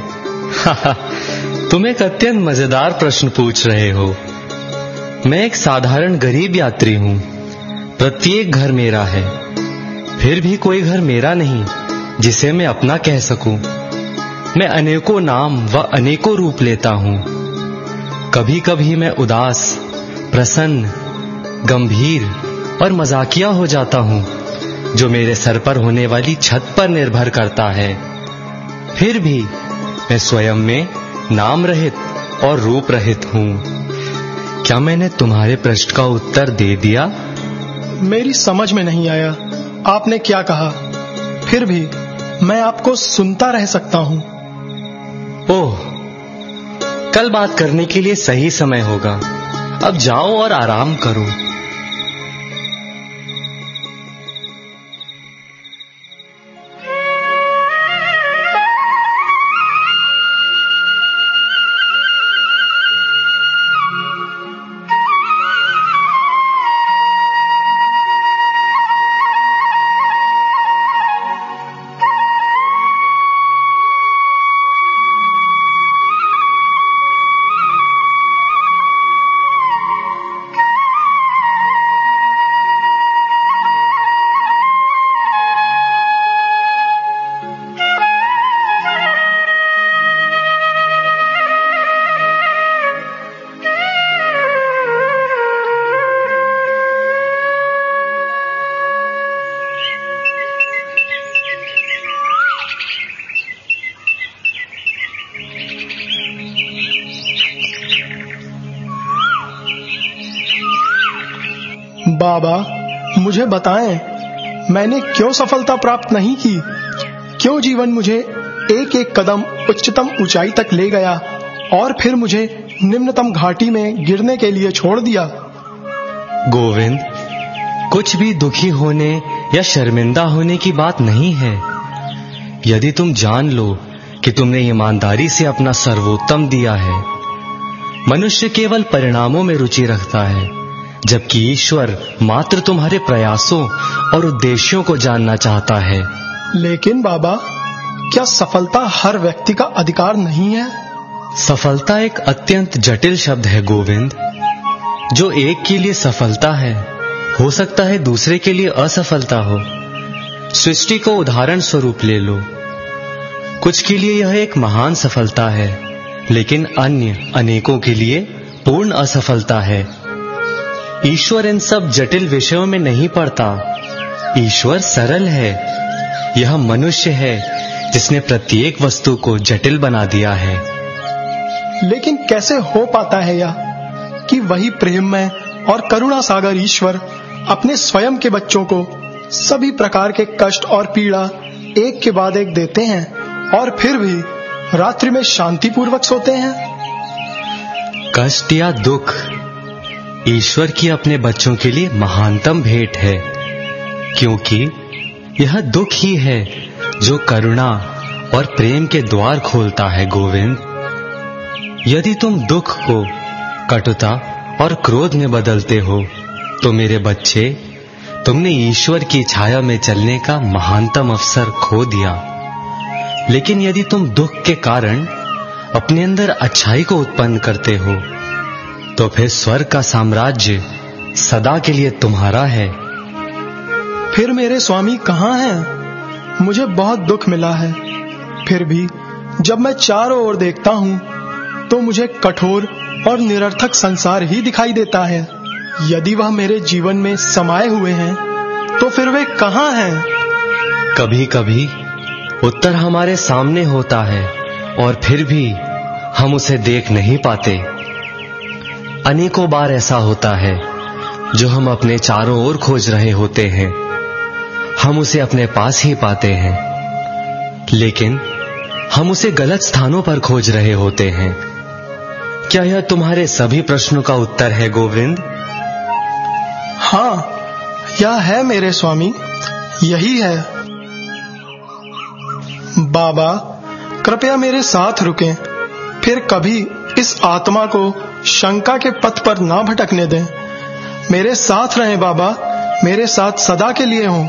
तुम एक अत्यंत मजेदार प्रश्न पूछ रहे हो। मैं एक साधारण गरीब यात्री हूँ। प्रत्येक घर मेरा है, फिर भी कोई घर मेरा नहीं जिसे मैं अपना कह सकूं। मैं अनेकों नाम व अनेकों रूप लेता हूँ। कभी कभी मैं उदास, प्रसन्न, गंभीर और मजाकिया हो जाता हूँ, जो मेरे सर पर होने वाली छत पर निर्भर करता है। फिर भी मैं स्वयं में नाम रहित और रूप रहित हूँ। क्या मैंने तुम्हारे प्रश्न का उत्तर दे दिया? मेरी समझ में नहीं आया आपने क्या कहा। फिर भी मैं आपको सुनता रह सकता हूँ। ओह, कल बात करने के लिए सही समय होगा। अब जाओ और आराम करो। बाबा, मुझे बताएं, मैंने क्यों सफलता प्राप्त नहीं की? क्यों जीवन मुझे एक एक कदम उच्चतम ऊंचाई तक ले गया और फिर मुझे निम्नतम घाटी में गिरने के लिए छोड़ दिया? गोविंद, कुछ भी दुखी होने या शर्मिंदा होने की बात नहीं है। यदि तुम जान लो कि तुमने ईमानदारी से अपना सर्वोत्तम दिया है। मनुष्य केवल परिणामों में रुचि रखता है, जबकि ईश्वर मात्र तुम्हारे प्रयासों और उद्देश्यों को जानना चाहता है। लेकिन बाबा, क्या सफलता हर व्यक्ति का अधिकार नहीं है? सफलता एक अत्यंत जटिल शब्द है गोविंद। जो एक के लिए सफलता है, हो सकता है दूसरे के लिए असफलता हो। सृष्टि को उदाहरण स्वरूप ले लो। कुछ के लिए यह एक महान सफलता है, लेकिन अन्य अनेकों के लिए पूर्ण असफलता है। ईश्वर इन सब जटिल विषयों में नहीं पड़ता। ईश्वर सरल है। यह मनुष्य है जिसने प्रत्येक वस्तु को जटिल बना दिया है। लेकिन कैसे हो पाता है यह कि वही प्रेममय और करुणा सागर ईश्वर अपने स्वयं के बच्चों को सभी प्रकार के कष्ट और पीड़ा एक के बाद एक देते हैं और फिर भी रात्रि में शांतिपूर्वक सोते हैं? कष्ट या दुख ईश्वर की अपने बच्चों के लिए महानतम भेंट है, क्योंकि यह दुख ही है जो करुणा और प्रेम के द्वार खोलता है। गोविंद, यदि तुम दुख को कटुता और क्रोध में बदलते हो तो मेरे बच्चे, तुमने ईश्वर की छाया में चलने का महानतम अवसर खो दिया। लेकिन यदि तुम दुख के कारण अपने अंदर अच्छाई को उत्पन्न करते हो तो फिर स्वर्ग का साम्राज्य सदा के लिए तुम्हारा है। फिर मेरे स्वामी कहाँ हैं? मुझे बहुत दुख मिला है। फिर भी जब मैं चारों ओर देखता हूँ तो मुझे कठोर और निरर्थक संसार ही दिखाई देता है। यदि वह मेरे जीवन में समाये हुए हैं तो फिर वे कहाँ हैं? कभी कभी उत्तर हमारे सामने होता है और फिर भी हम उसे देख नहीं पाते। अनेकों बार ऐसा होता है जो हम अपने चारों ओर खोज रहे होते हैं, हम उसे अपने पास ही पाते हैं, लेकिन हम उसे गलत स्थानों पर खोज रहे होते हैं। क्या यह तुम्हारे सभी प्रश्नों का उत्तर है गोविंद? हाँ, यह है मेरे स्वामी, यही है। बाबा, कृपया मेरे साथ रुकें, फिर कभी इस आत्मा को शंका के पथ पर ना भटकने दें। मेरे साथ रहें बाबा, मेरे साथ सदा के लिए हों।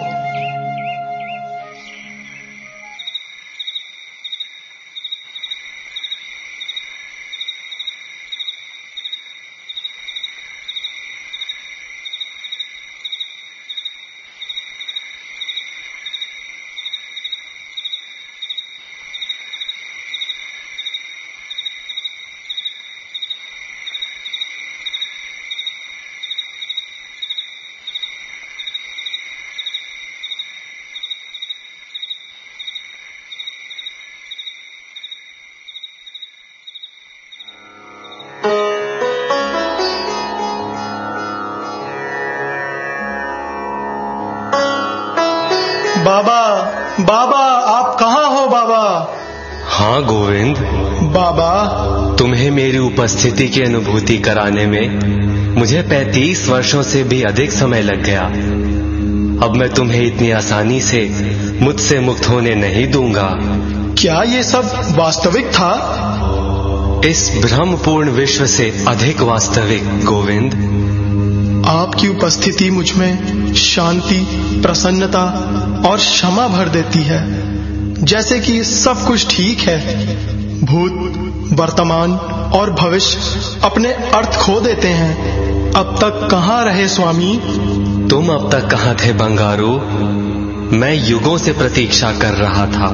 बाबा, बाबा, आप कहाँ हो बाबा? हाँ गोविंद। बाबा, तुम्हें मेरी उपस्थिति की अनुभूति कराने में मुझे 35 वर्षों से भी अधिक समय लग गया। अब मैं तुम्हें इतनी आसानी से मुझसे मुक्त होने नहीं दूंगा। क्या ये सब वास्तविक था? इस भ्रमपूर्ण विश्व से अधिक वास्तविक गोविंद। आपकी उपस्थिति मुझ में शांति, प्रसन्नता और क्षमा भर देती है, जैसे कि सब कुछ ठीक है। भूत, वर्तमान और भविष्य अपने अर्थ खो देते हैं। अब तक कहाँ रहे स्वामी? तुम अब तक कहाँ थे बंगारू? मैं युगों से प्रतीक्षा कर रहा था।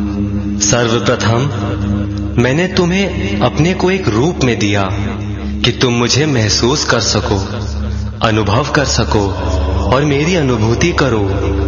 सर्वप्रथम मैंने तुम्हें अपने को एक रूप में दिया कि तुम मुझे महसूस कर सको, अनुभव कर सको और मेरी अनुभूति करो।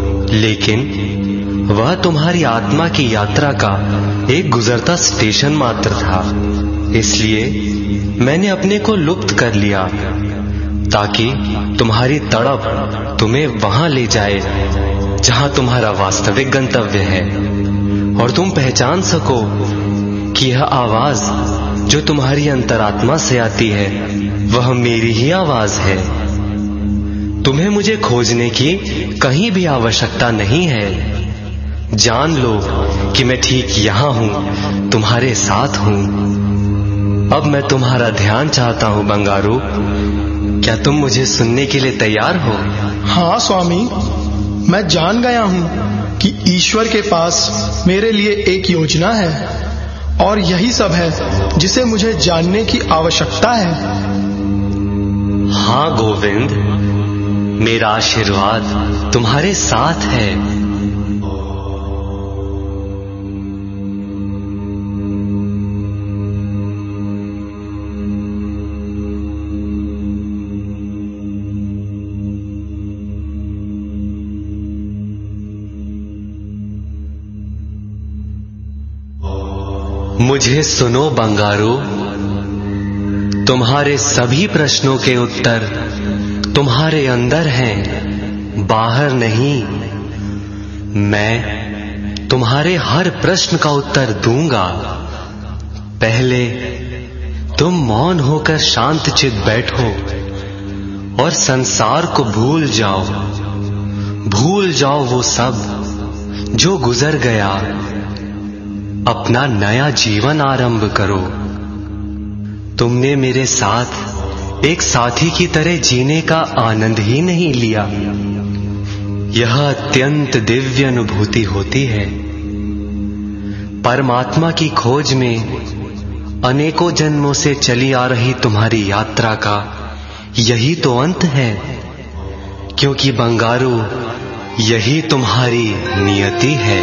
लेकिन वह तुम्हारी आत्मा की यात्रा का एक गुजरता स्टेशन मात्र था। इसलिए मैंने अपने को लुप्त कर लिया ताकि तुम्हारी तड़प तुम्हें वहां ले जाए जहां तुम्हारा वास्तविक गंतव्य है, और तुम पहचान सको कि यह आवाज जो तुम्हारी अंतरात्मा से आती है वह मेरी ही आवाज है। तुम्हें मुझे खोजने की कहीं भी आवश्यकता नहीं है। जान लो कि मैं ठीक यहां हूं, तुम्हारे साथ हूं। अब मैं तुम्हारा ध्यान चाहता हूं बंगारू। क्या तुम मुझे सुनने के लिए तैयार हो? हाँ स्वामी, मैं जान गया हूं कि ईश्वर के पास मेरे लिए एक योजना है, और यही सब है जिसे मुझे जानने की आवश्यकता है। हाँ गोविंद, मेरा आशीर्वाद तुम्हारे साथ है। मुझे सुनो बंगारू, तुम्हारे सभी प्रश्नों के उत्तर तुम्हारे अंदर हैं, बाहर नहीं। मैं तुम्हारे हर प्रश्न का उत्तर दूंगा। पहले तुम मौन होकर शांतचित बैठो और संसार को भूल जाओ। भूल जाओ वो सब जो गुजर गया। अपना नया जीवन आरंभ करो। तुमने मेरे साथ एक साथी की तरह जीने का आनंद ही नहीं लिया। यह अत्यंत दिव्य अनुभूति होती है। परमात्मा की खोज में अनेकों जन्मों से चली आ रही तुम्हारी यात्रा का यही तो अंत है, क्योंकि बंगारू यही तुम्हारी नियति है।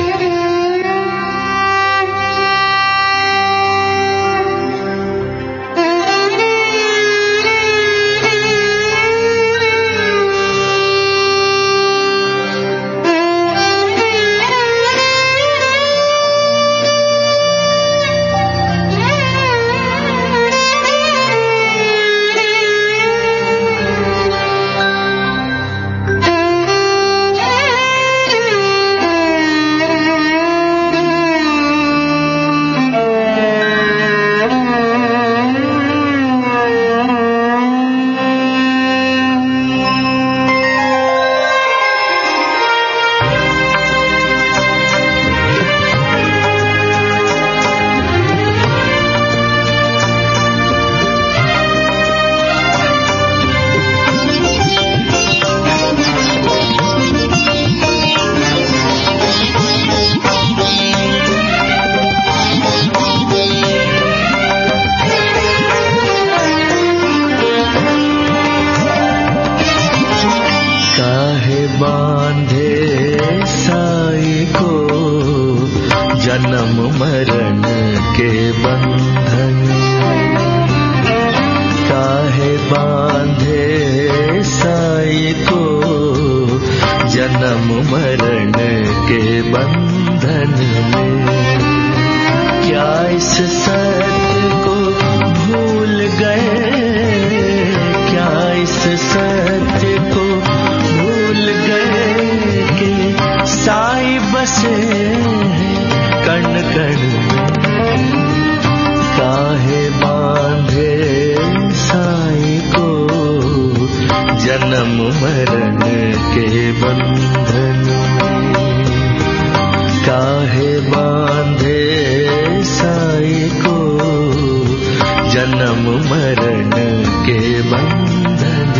बसे कण कण जन्म मरण के बंधन काहे बांधे साई को जन्म मरण के बंधन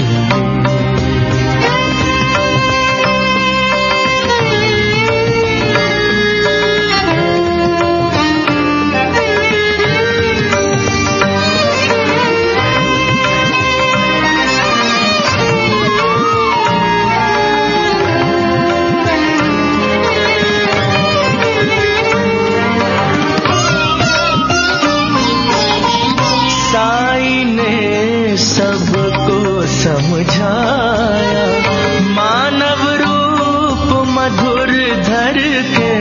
समझाया मानव रूप मधुर धर के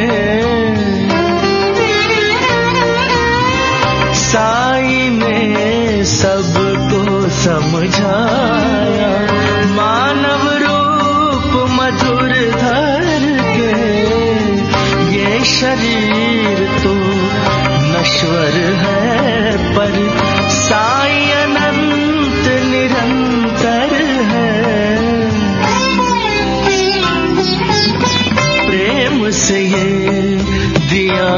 साई ने सबको समझाया मानव रूप मधुर धर के ये शरीर तो नश्वर है पर साई अनंत निरंतर प्रेम से ये दिया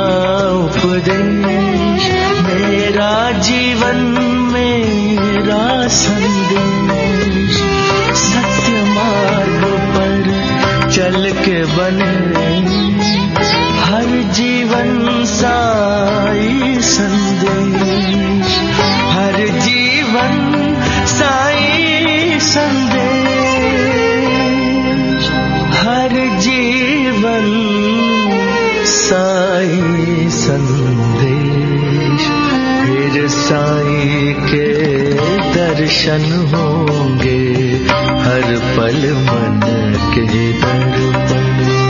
उपदेश मेरा जीवन मेरा संदेश सत्य मार्ग पर चल के बने हर जीवन साई संदेश हर जीवन साई संदेश हर जीवन साई संदेश फिर साई के दर्शन होंगे हर पल मन के दर्पण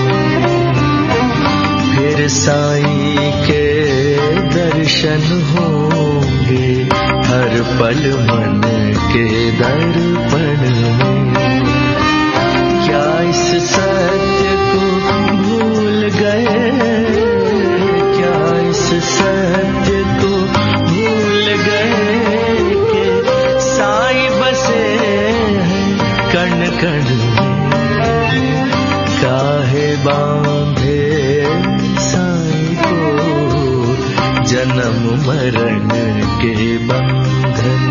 फिर साई के दर्शन होंगे हर पल मन के दर्पण में क्या इस सत्य को भूल गए क्या इस सत्य को भूल गए कि साई बसे हैं कण कण में काहे बांधे साई को जन्म मरण के बंधन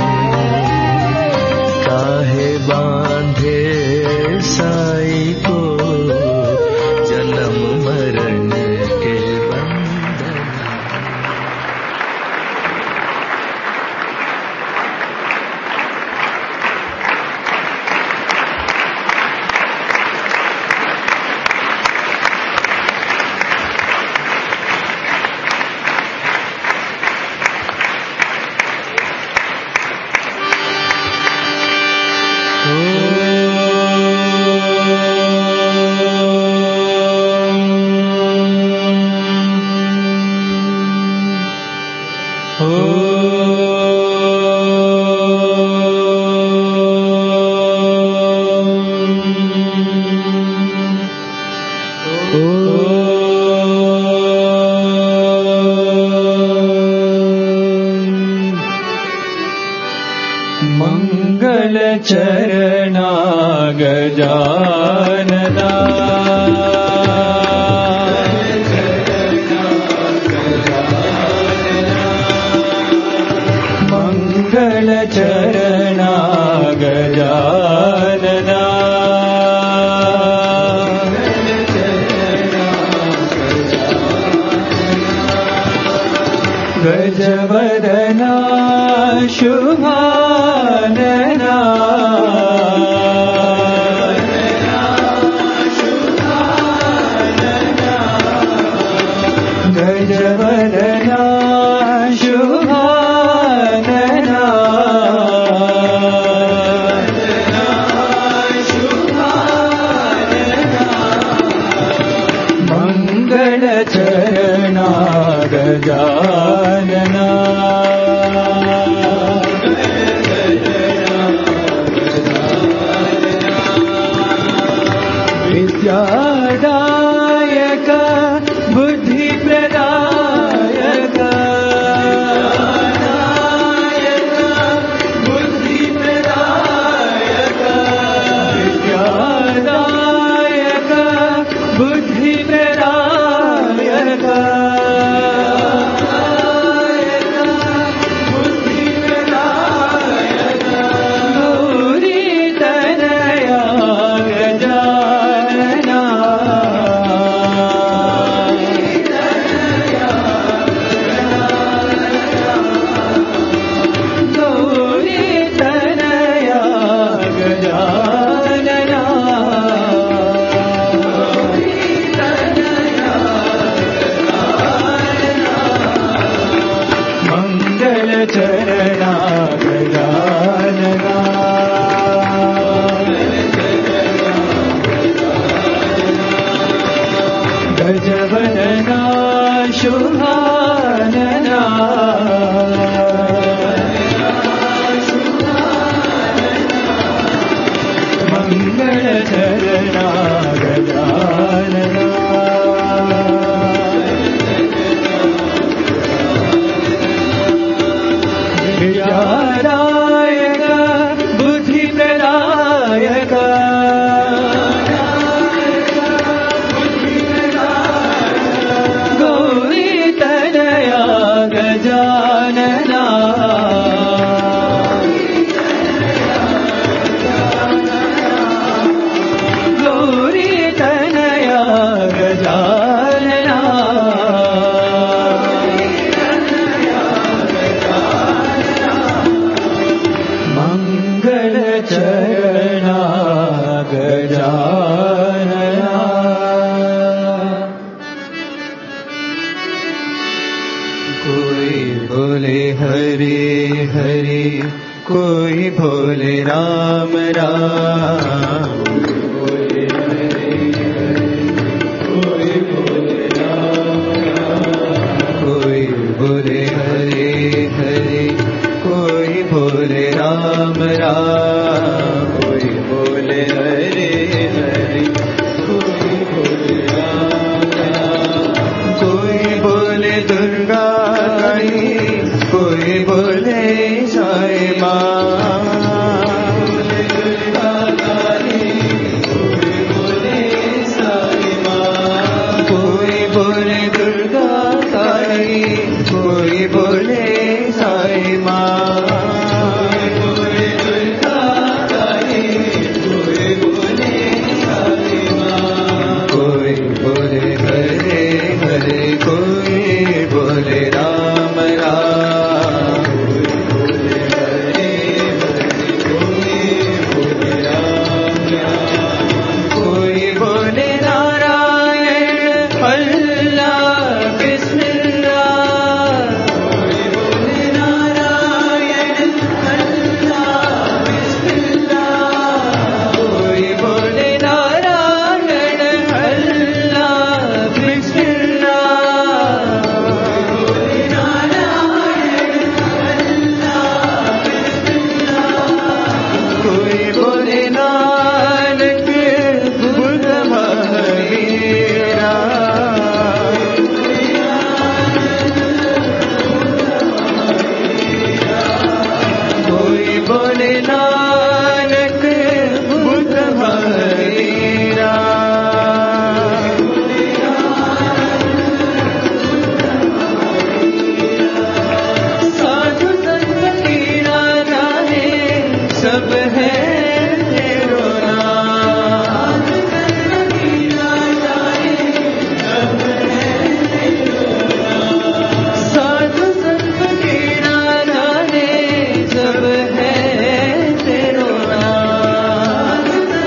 काहे बांधे साई को जन्म मरण के बंधन मंगल चरणा गजानना मंगल चरणा गजानना गजवदना शुभानना गजवदना शुभानना मंगल चरणा गजानना विद्यादायक बुद्धि प्रदायक बुद्धि प्रदायक मङ्गलचरणा गजानना विचारायक बुद्धिप्रदायक गौरीतनया गजानना गौरीतनया गजानना मंगलचरणा गजानना कोई बोले हरे हरे कोई बोले राम राम कोई बोले हरे कोई बोले राम राम कोई बोले हरे हरे कोई बोले राम राम कोई बोले हरे हरे कोई बोले राम राम कोई बोले दुर्गा काली कोई बोले साई माँ बोले दुर्गा काली कोई बोले साई माँ कोई बोले दुर्गा काली कोई बोले साई माँ कोई बोले राम राम कोई बोले हरे हरे कोई बोले राम राम कोई बोले नारायण अल्लाह बिस्मिल्लाह कोई बोले नारायण अल्लाह बिस्मिल्लाह कोई बोले नारायण अल्लाह बिस्मिल्लाह कोई बोले नानक बुद्ध महावीरा कोई बोले नानक बुद्ध महावीरा साधु संत कीड़ा जाने सब है तेरो नाम साधु संत कीड़ा जाने सब है तेरो नाम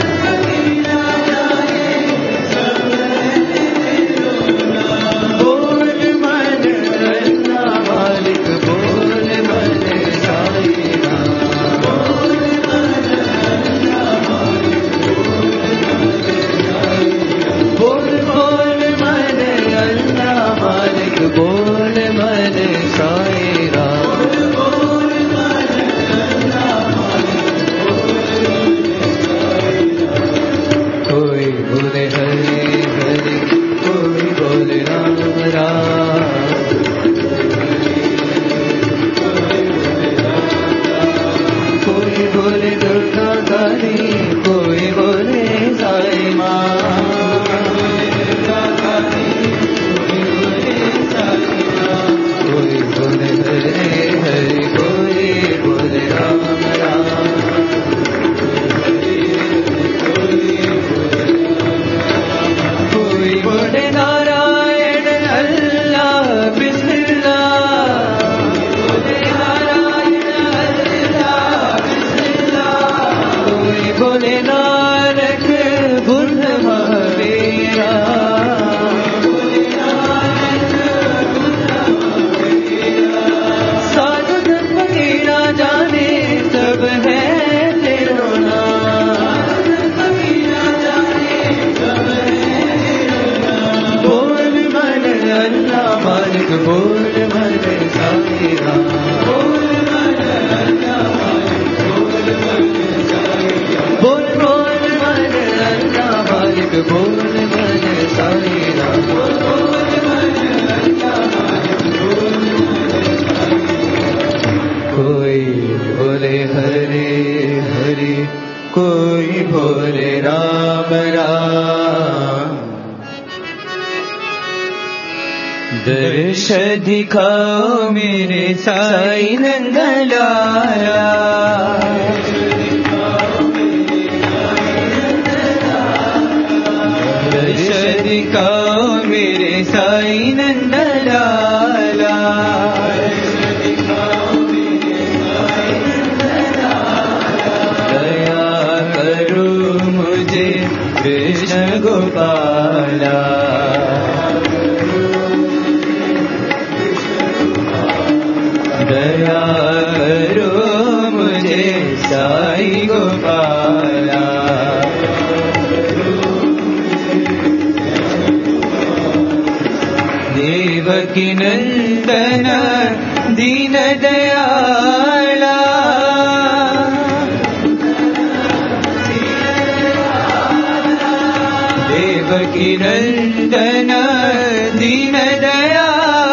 बोल मन रन्ना मालिक बोल मन साई राम बोल बोल मन अल्लाह मालिक बोल मन साई राम कोई बोले हरे हरे कोई बोले राम राम कोई बोले दुर्गा काली कोई बोले साई माँ कोई बोले हरे हरे कोई बोले राम राम कोई बोले नारायण अल्लाह बिस्मिल्लाह कोई बोले नारायण अल्लाह बिस्मिल्लाह कोई बोले नानक बुद्ध महावीरा साधु धर्म कीड़ा जाने सब है तेरो नाम बोल मन अल्लाह मालिक बोल मन साई राम बोल मन अल्लाह मालिक बोल मन साई राम बोल बोल भोले राम राम। दर्श दिखाओ मेरे साईं नंदलाला, दर्श दिखाओ मेरे साईं नंदलाला, दया करो मुझे कृष्ण गोपाला, दया करो मुझे साईं गोपाला। देवकी नंदन दीन दयाला, देवकी नंदन दीन दयाला,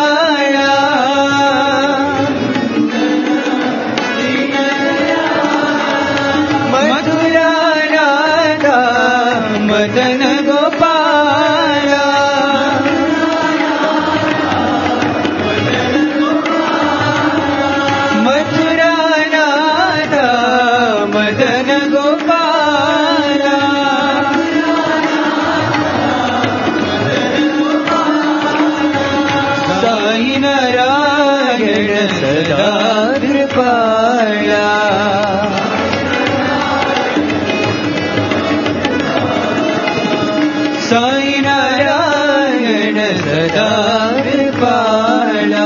मथुरा राधा मदन गोपाला, मथुरा राधा मदन गोपाला, साई नारायण सदा कृपाला, साई नारायण सदा कृपाला,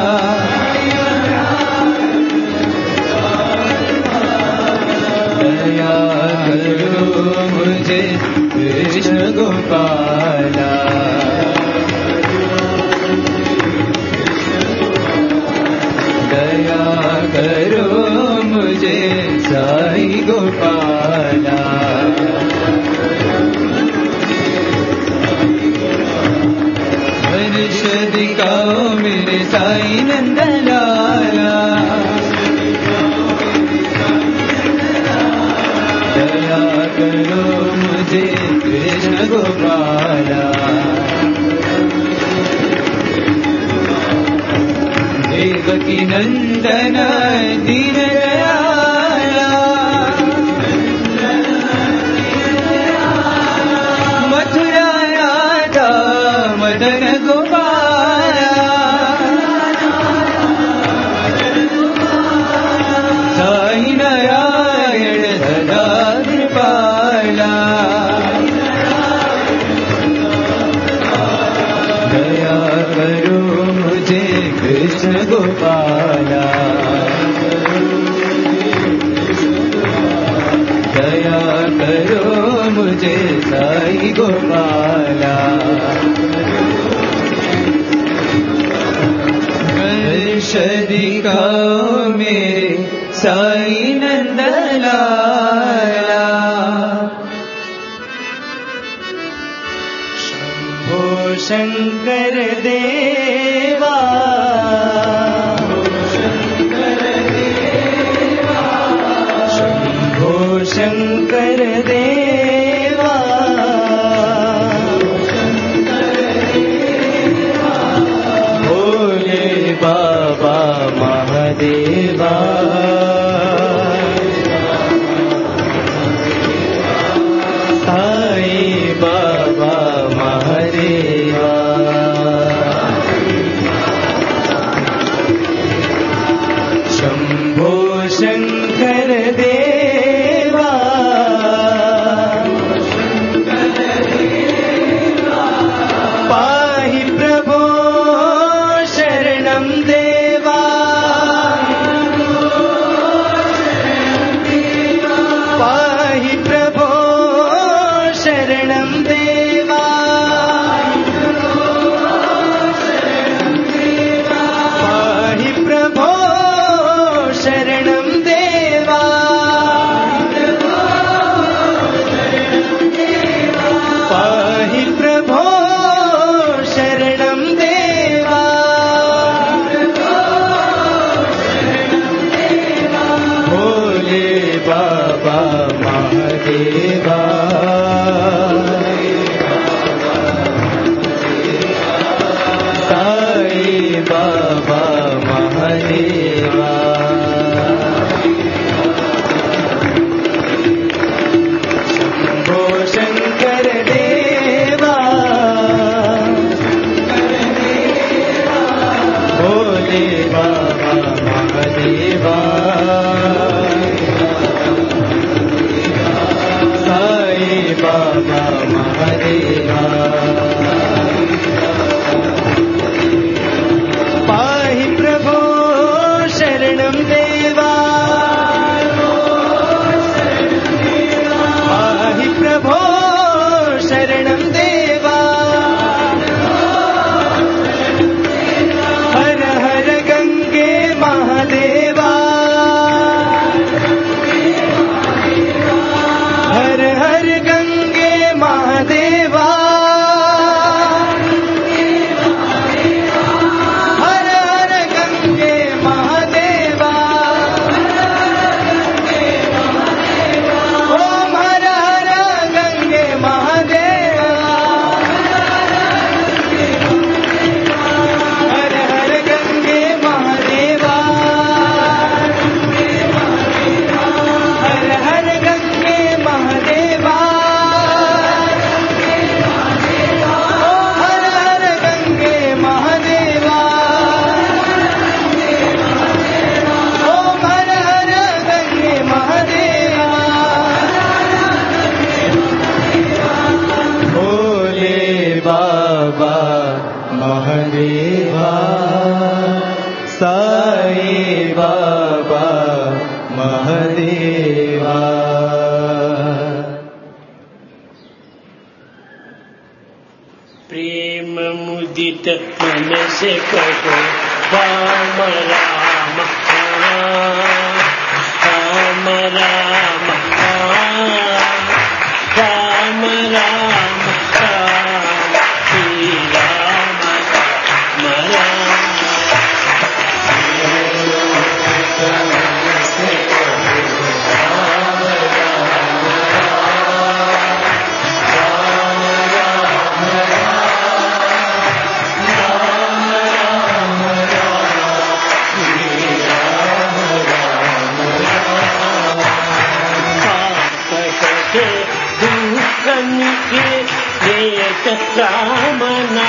दया करो मुझे कृष्ण गोपाला, दया करो मुझे साई गोपाला, हर्ष दिखाओ मेरे साईं नंदलाला, दया करो मुझे कृष्ण गोपाला, देवकी नंदन दीन दयाला, मथुरा राधा मदन गोपाला, साई नारायण सदा कृपाला, दया करो मुझे कृष्ण गोपाला, दया करो मुझे साई गोपाला, हर्ष दिखाओ मेरे साई नंदलाला, शंभो शंकर देवा, शंभो शंकर देवा, भोले बाबा महादेवा, साई बाबा महादेवा, शंभो शंकर देवा, महादेवा साईं बाबा महादेवा शंभो शंकर देवा भोले बाबा महादेवा साईं बाबा महादेवा पाहि प्रभो शरणं देवा पाहि प्रभो शरणं देवा हर हर गंगे महादेवा हर हर गंगे महादेवा हर हर गंगे महादेवा ओम हर हर गंगे महादेवा हर हर गंगे महादेवा हर हर गंगे महादेवा ओम हर हर गंगे महादेवा ओम हर हर गंगे महादेवा भोले बाबा महादेवा साईं बाबा महादेवा प्रेम मुदित मन से कहो राम राम राम राम राम राम श्री राम कामना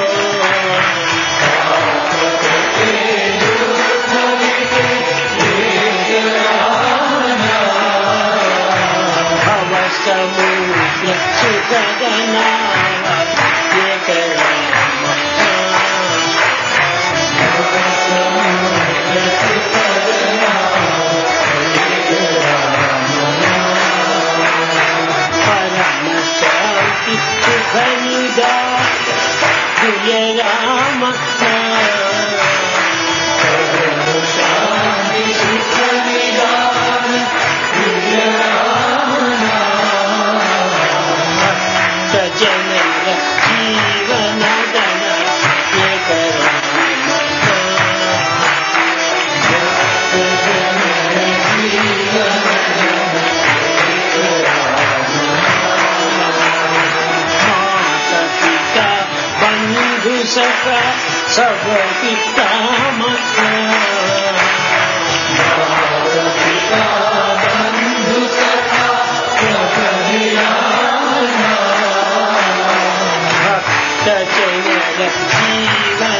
समुद्र सुगना परम शांति सुखनिदा जय राम शांति सुखनिदा जय सजन जीवन दन माता पिता बंधु सखा सब पिता माता पिता बंधु सखा सब सजन जीवन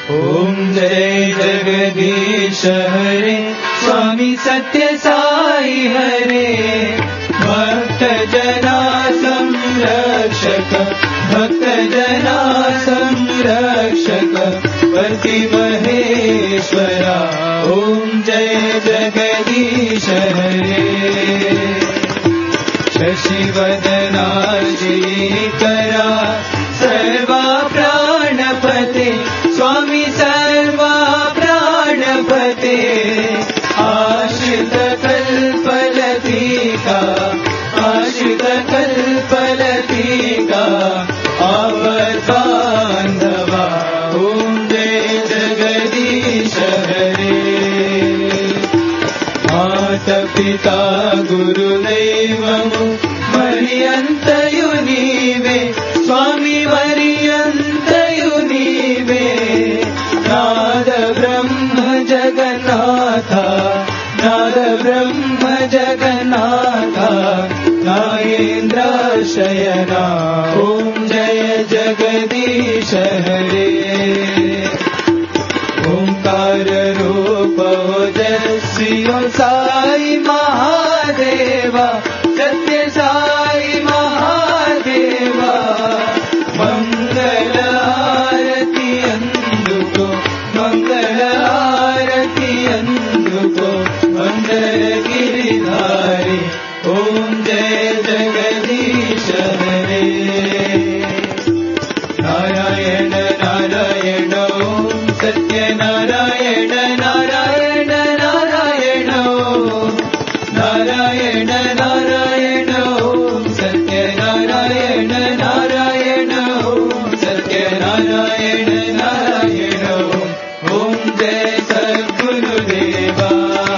ओम जय जगदीश हरे स्वामी सत्य साई हरे भक्त जना संरक्षक भक्त जना संरक्षक पति महेश्वरा ओम जय जगदीश हरे शशिवदना श्रीकरा सर्वा प्राणपते स्वामी सर्वा प्राणपते आश्रित कल्पलतिका आश्रित कल्पलतिका आवद्बान्धवा ओम जय जगदीश हरे माता पिता गुरुदैवमु मर्यन्तयु नीवे स्वामी मर्यन्तयु नीवे नाद ब्रह्म जगन्नाथ नाद ब्रह्म जगन्नाथ नागेन्द्र शयना ओम जय जगदीश हरे ओंकार रूप ओजस्वी साई महादेवा सत्य साई महादेवा मंगल आरती अंदुको मंगल आरती अंदुको मंगल गिरिधारी ओम जय जगदीश हरे नारायण नारायण ओम सत्य नारायण नारायण नारायण ओम नारायण नारायण ओम सत्य नारायण नारायण ओम सत्य नारायण नारायण ओम जय सद्गुरुदेवा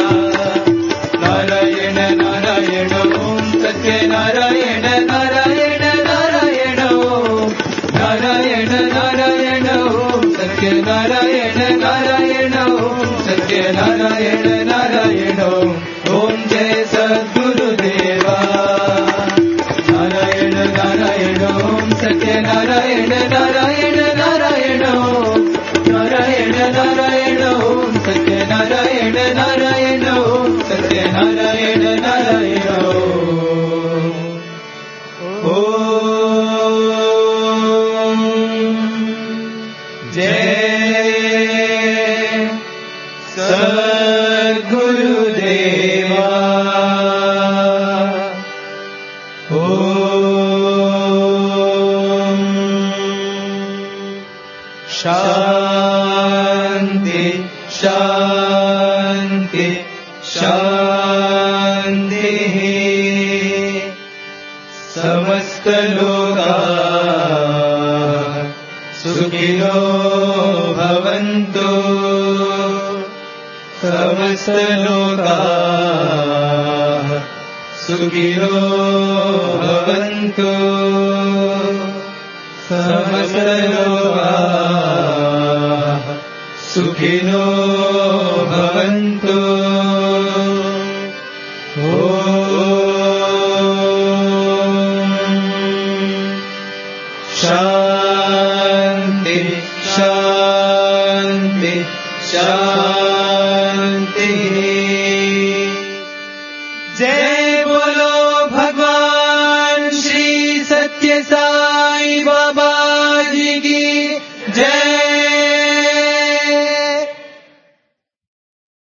नारायण नारायण ओम सत्य नारायण नारायण नारायण ओम नारायण नारायण ओम सत्य नारायण नारायण ओम सत्य नारायण नारायण ओम जय सद्गुरुदेवा नारायण नारायण ओम सत्य नारायण नारायण नारायण ओम नारायण नारायण ओम सत्य नारायण नारायण ओम सत्य नारायण नारायण ओम जय सद्गुरुदेवा ओम शांति शांति शांति समस्त लोका सुखिनो भवन्तु समस्त लोका सुखिनो भवन्तु समस्त लोका सुखिनो भवन्तु शांति शांति शांति जय बोलो भगवान श्री सत्य साई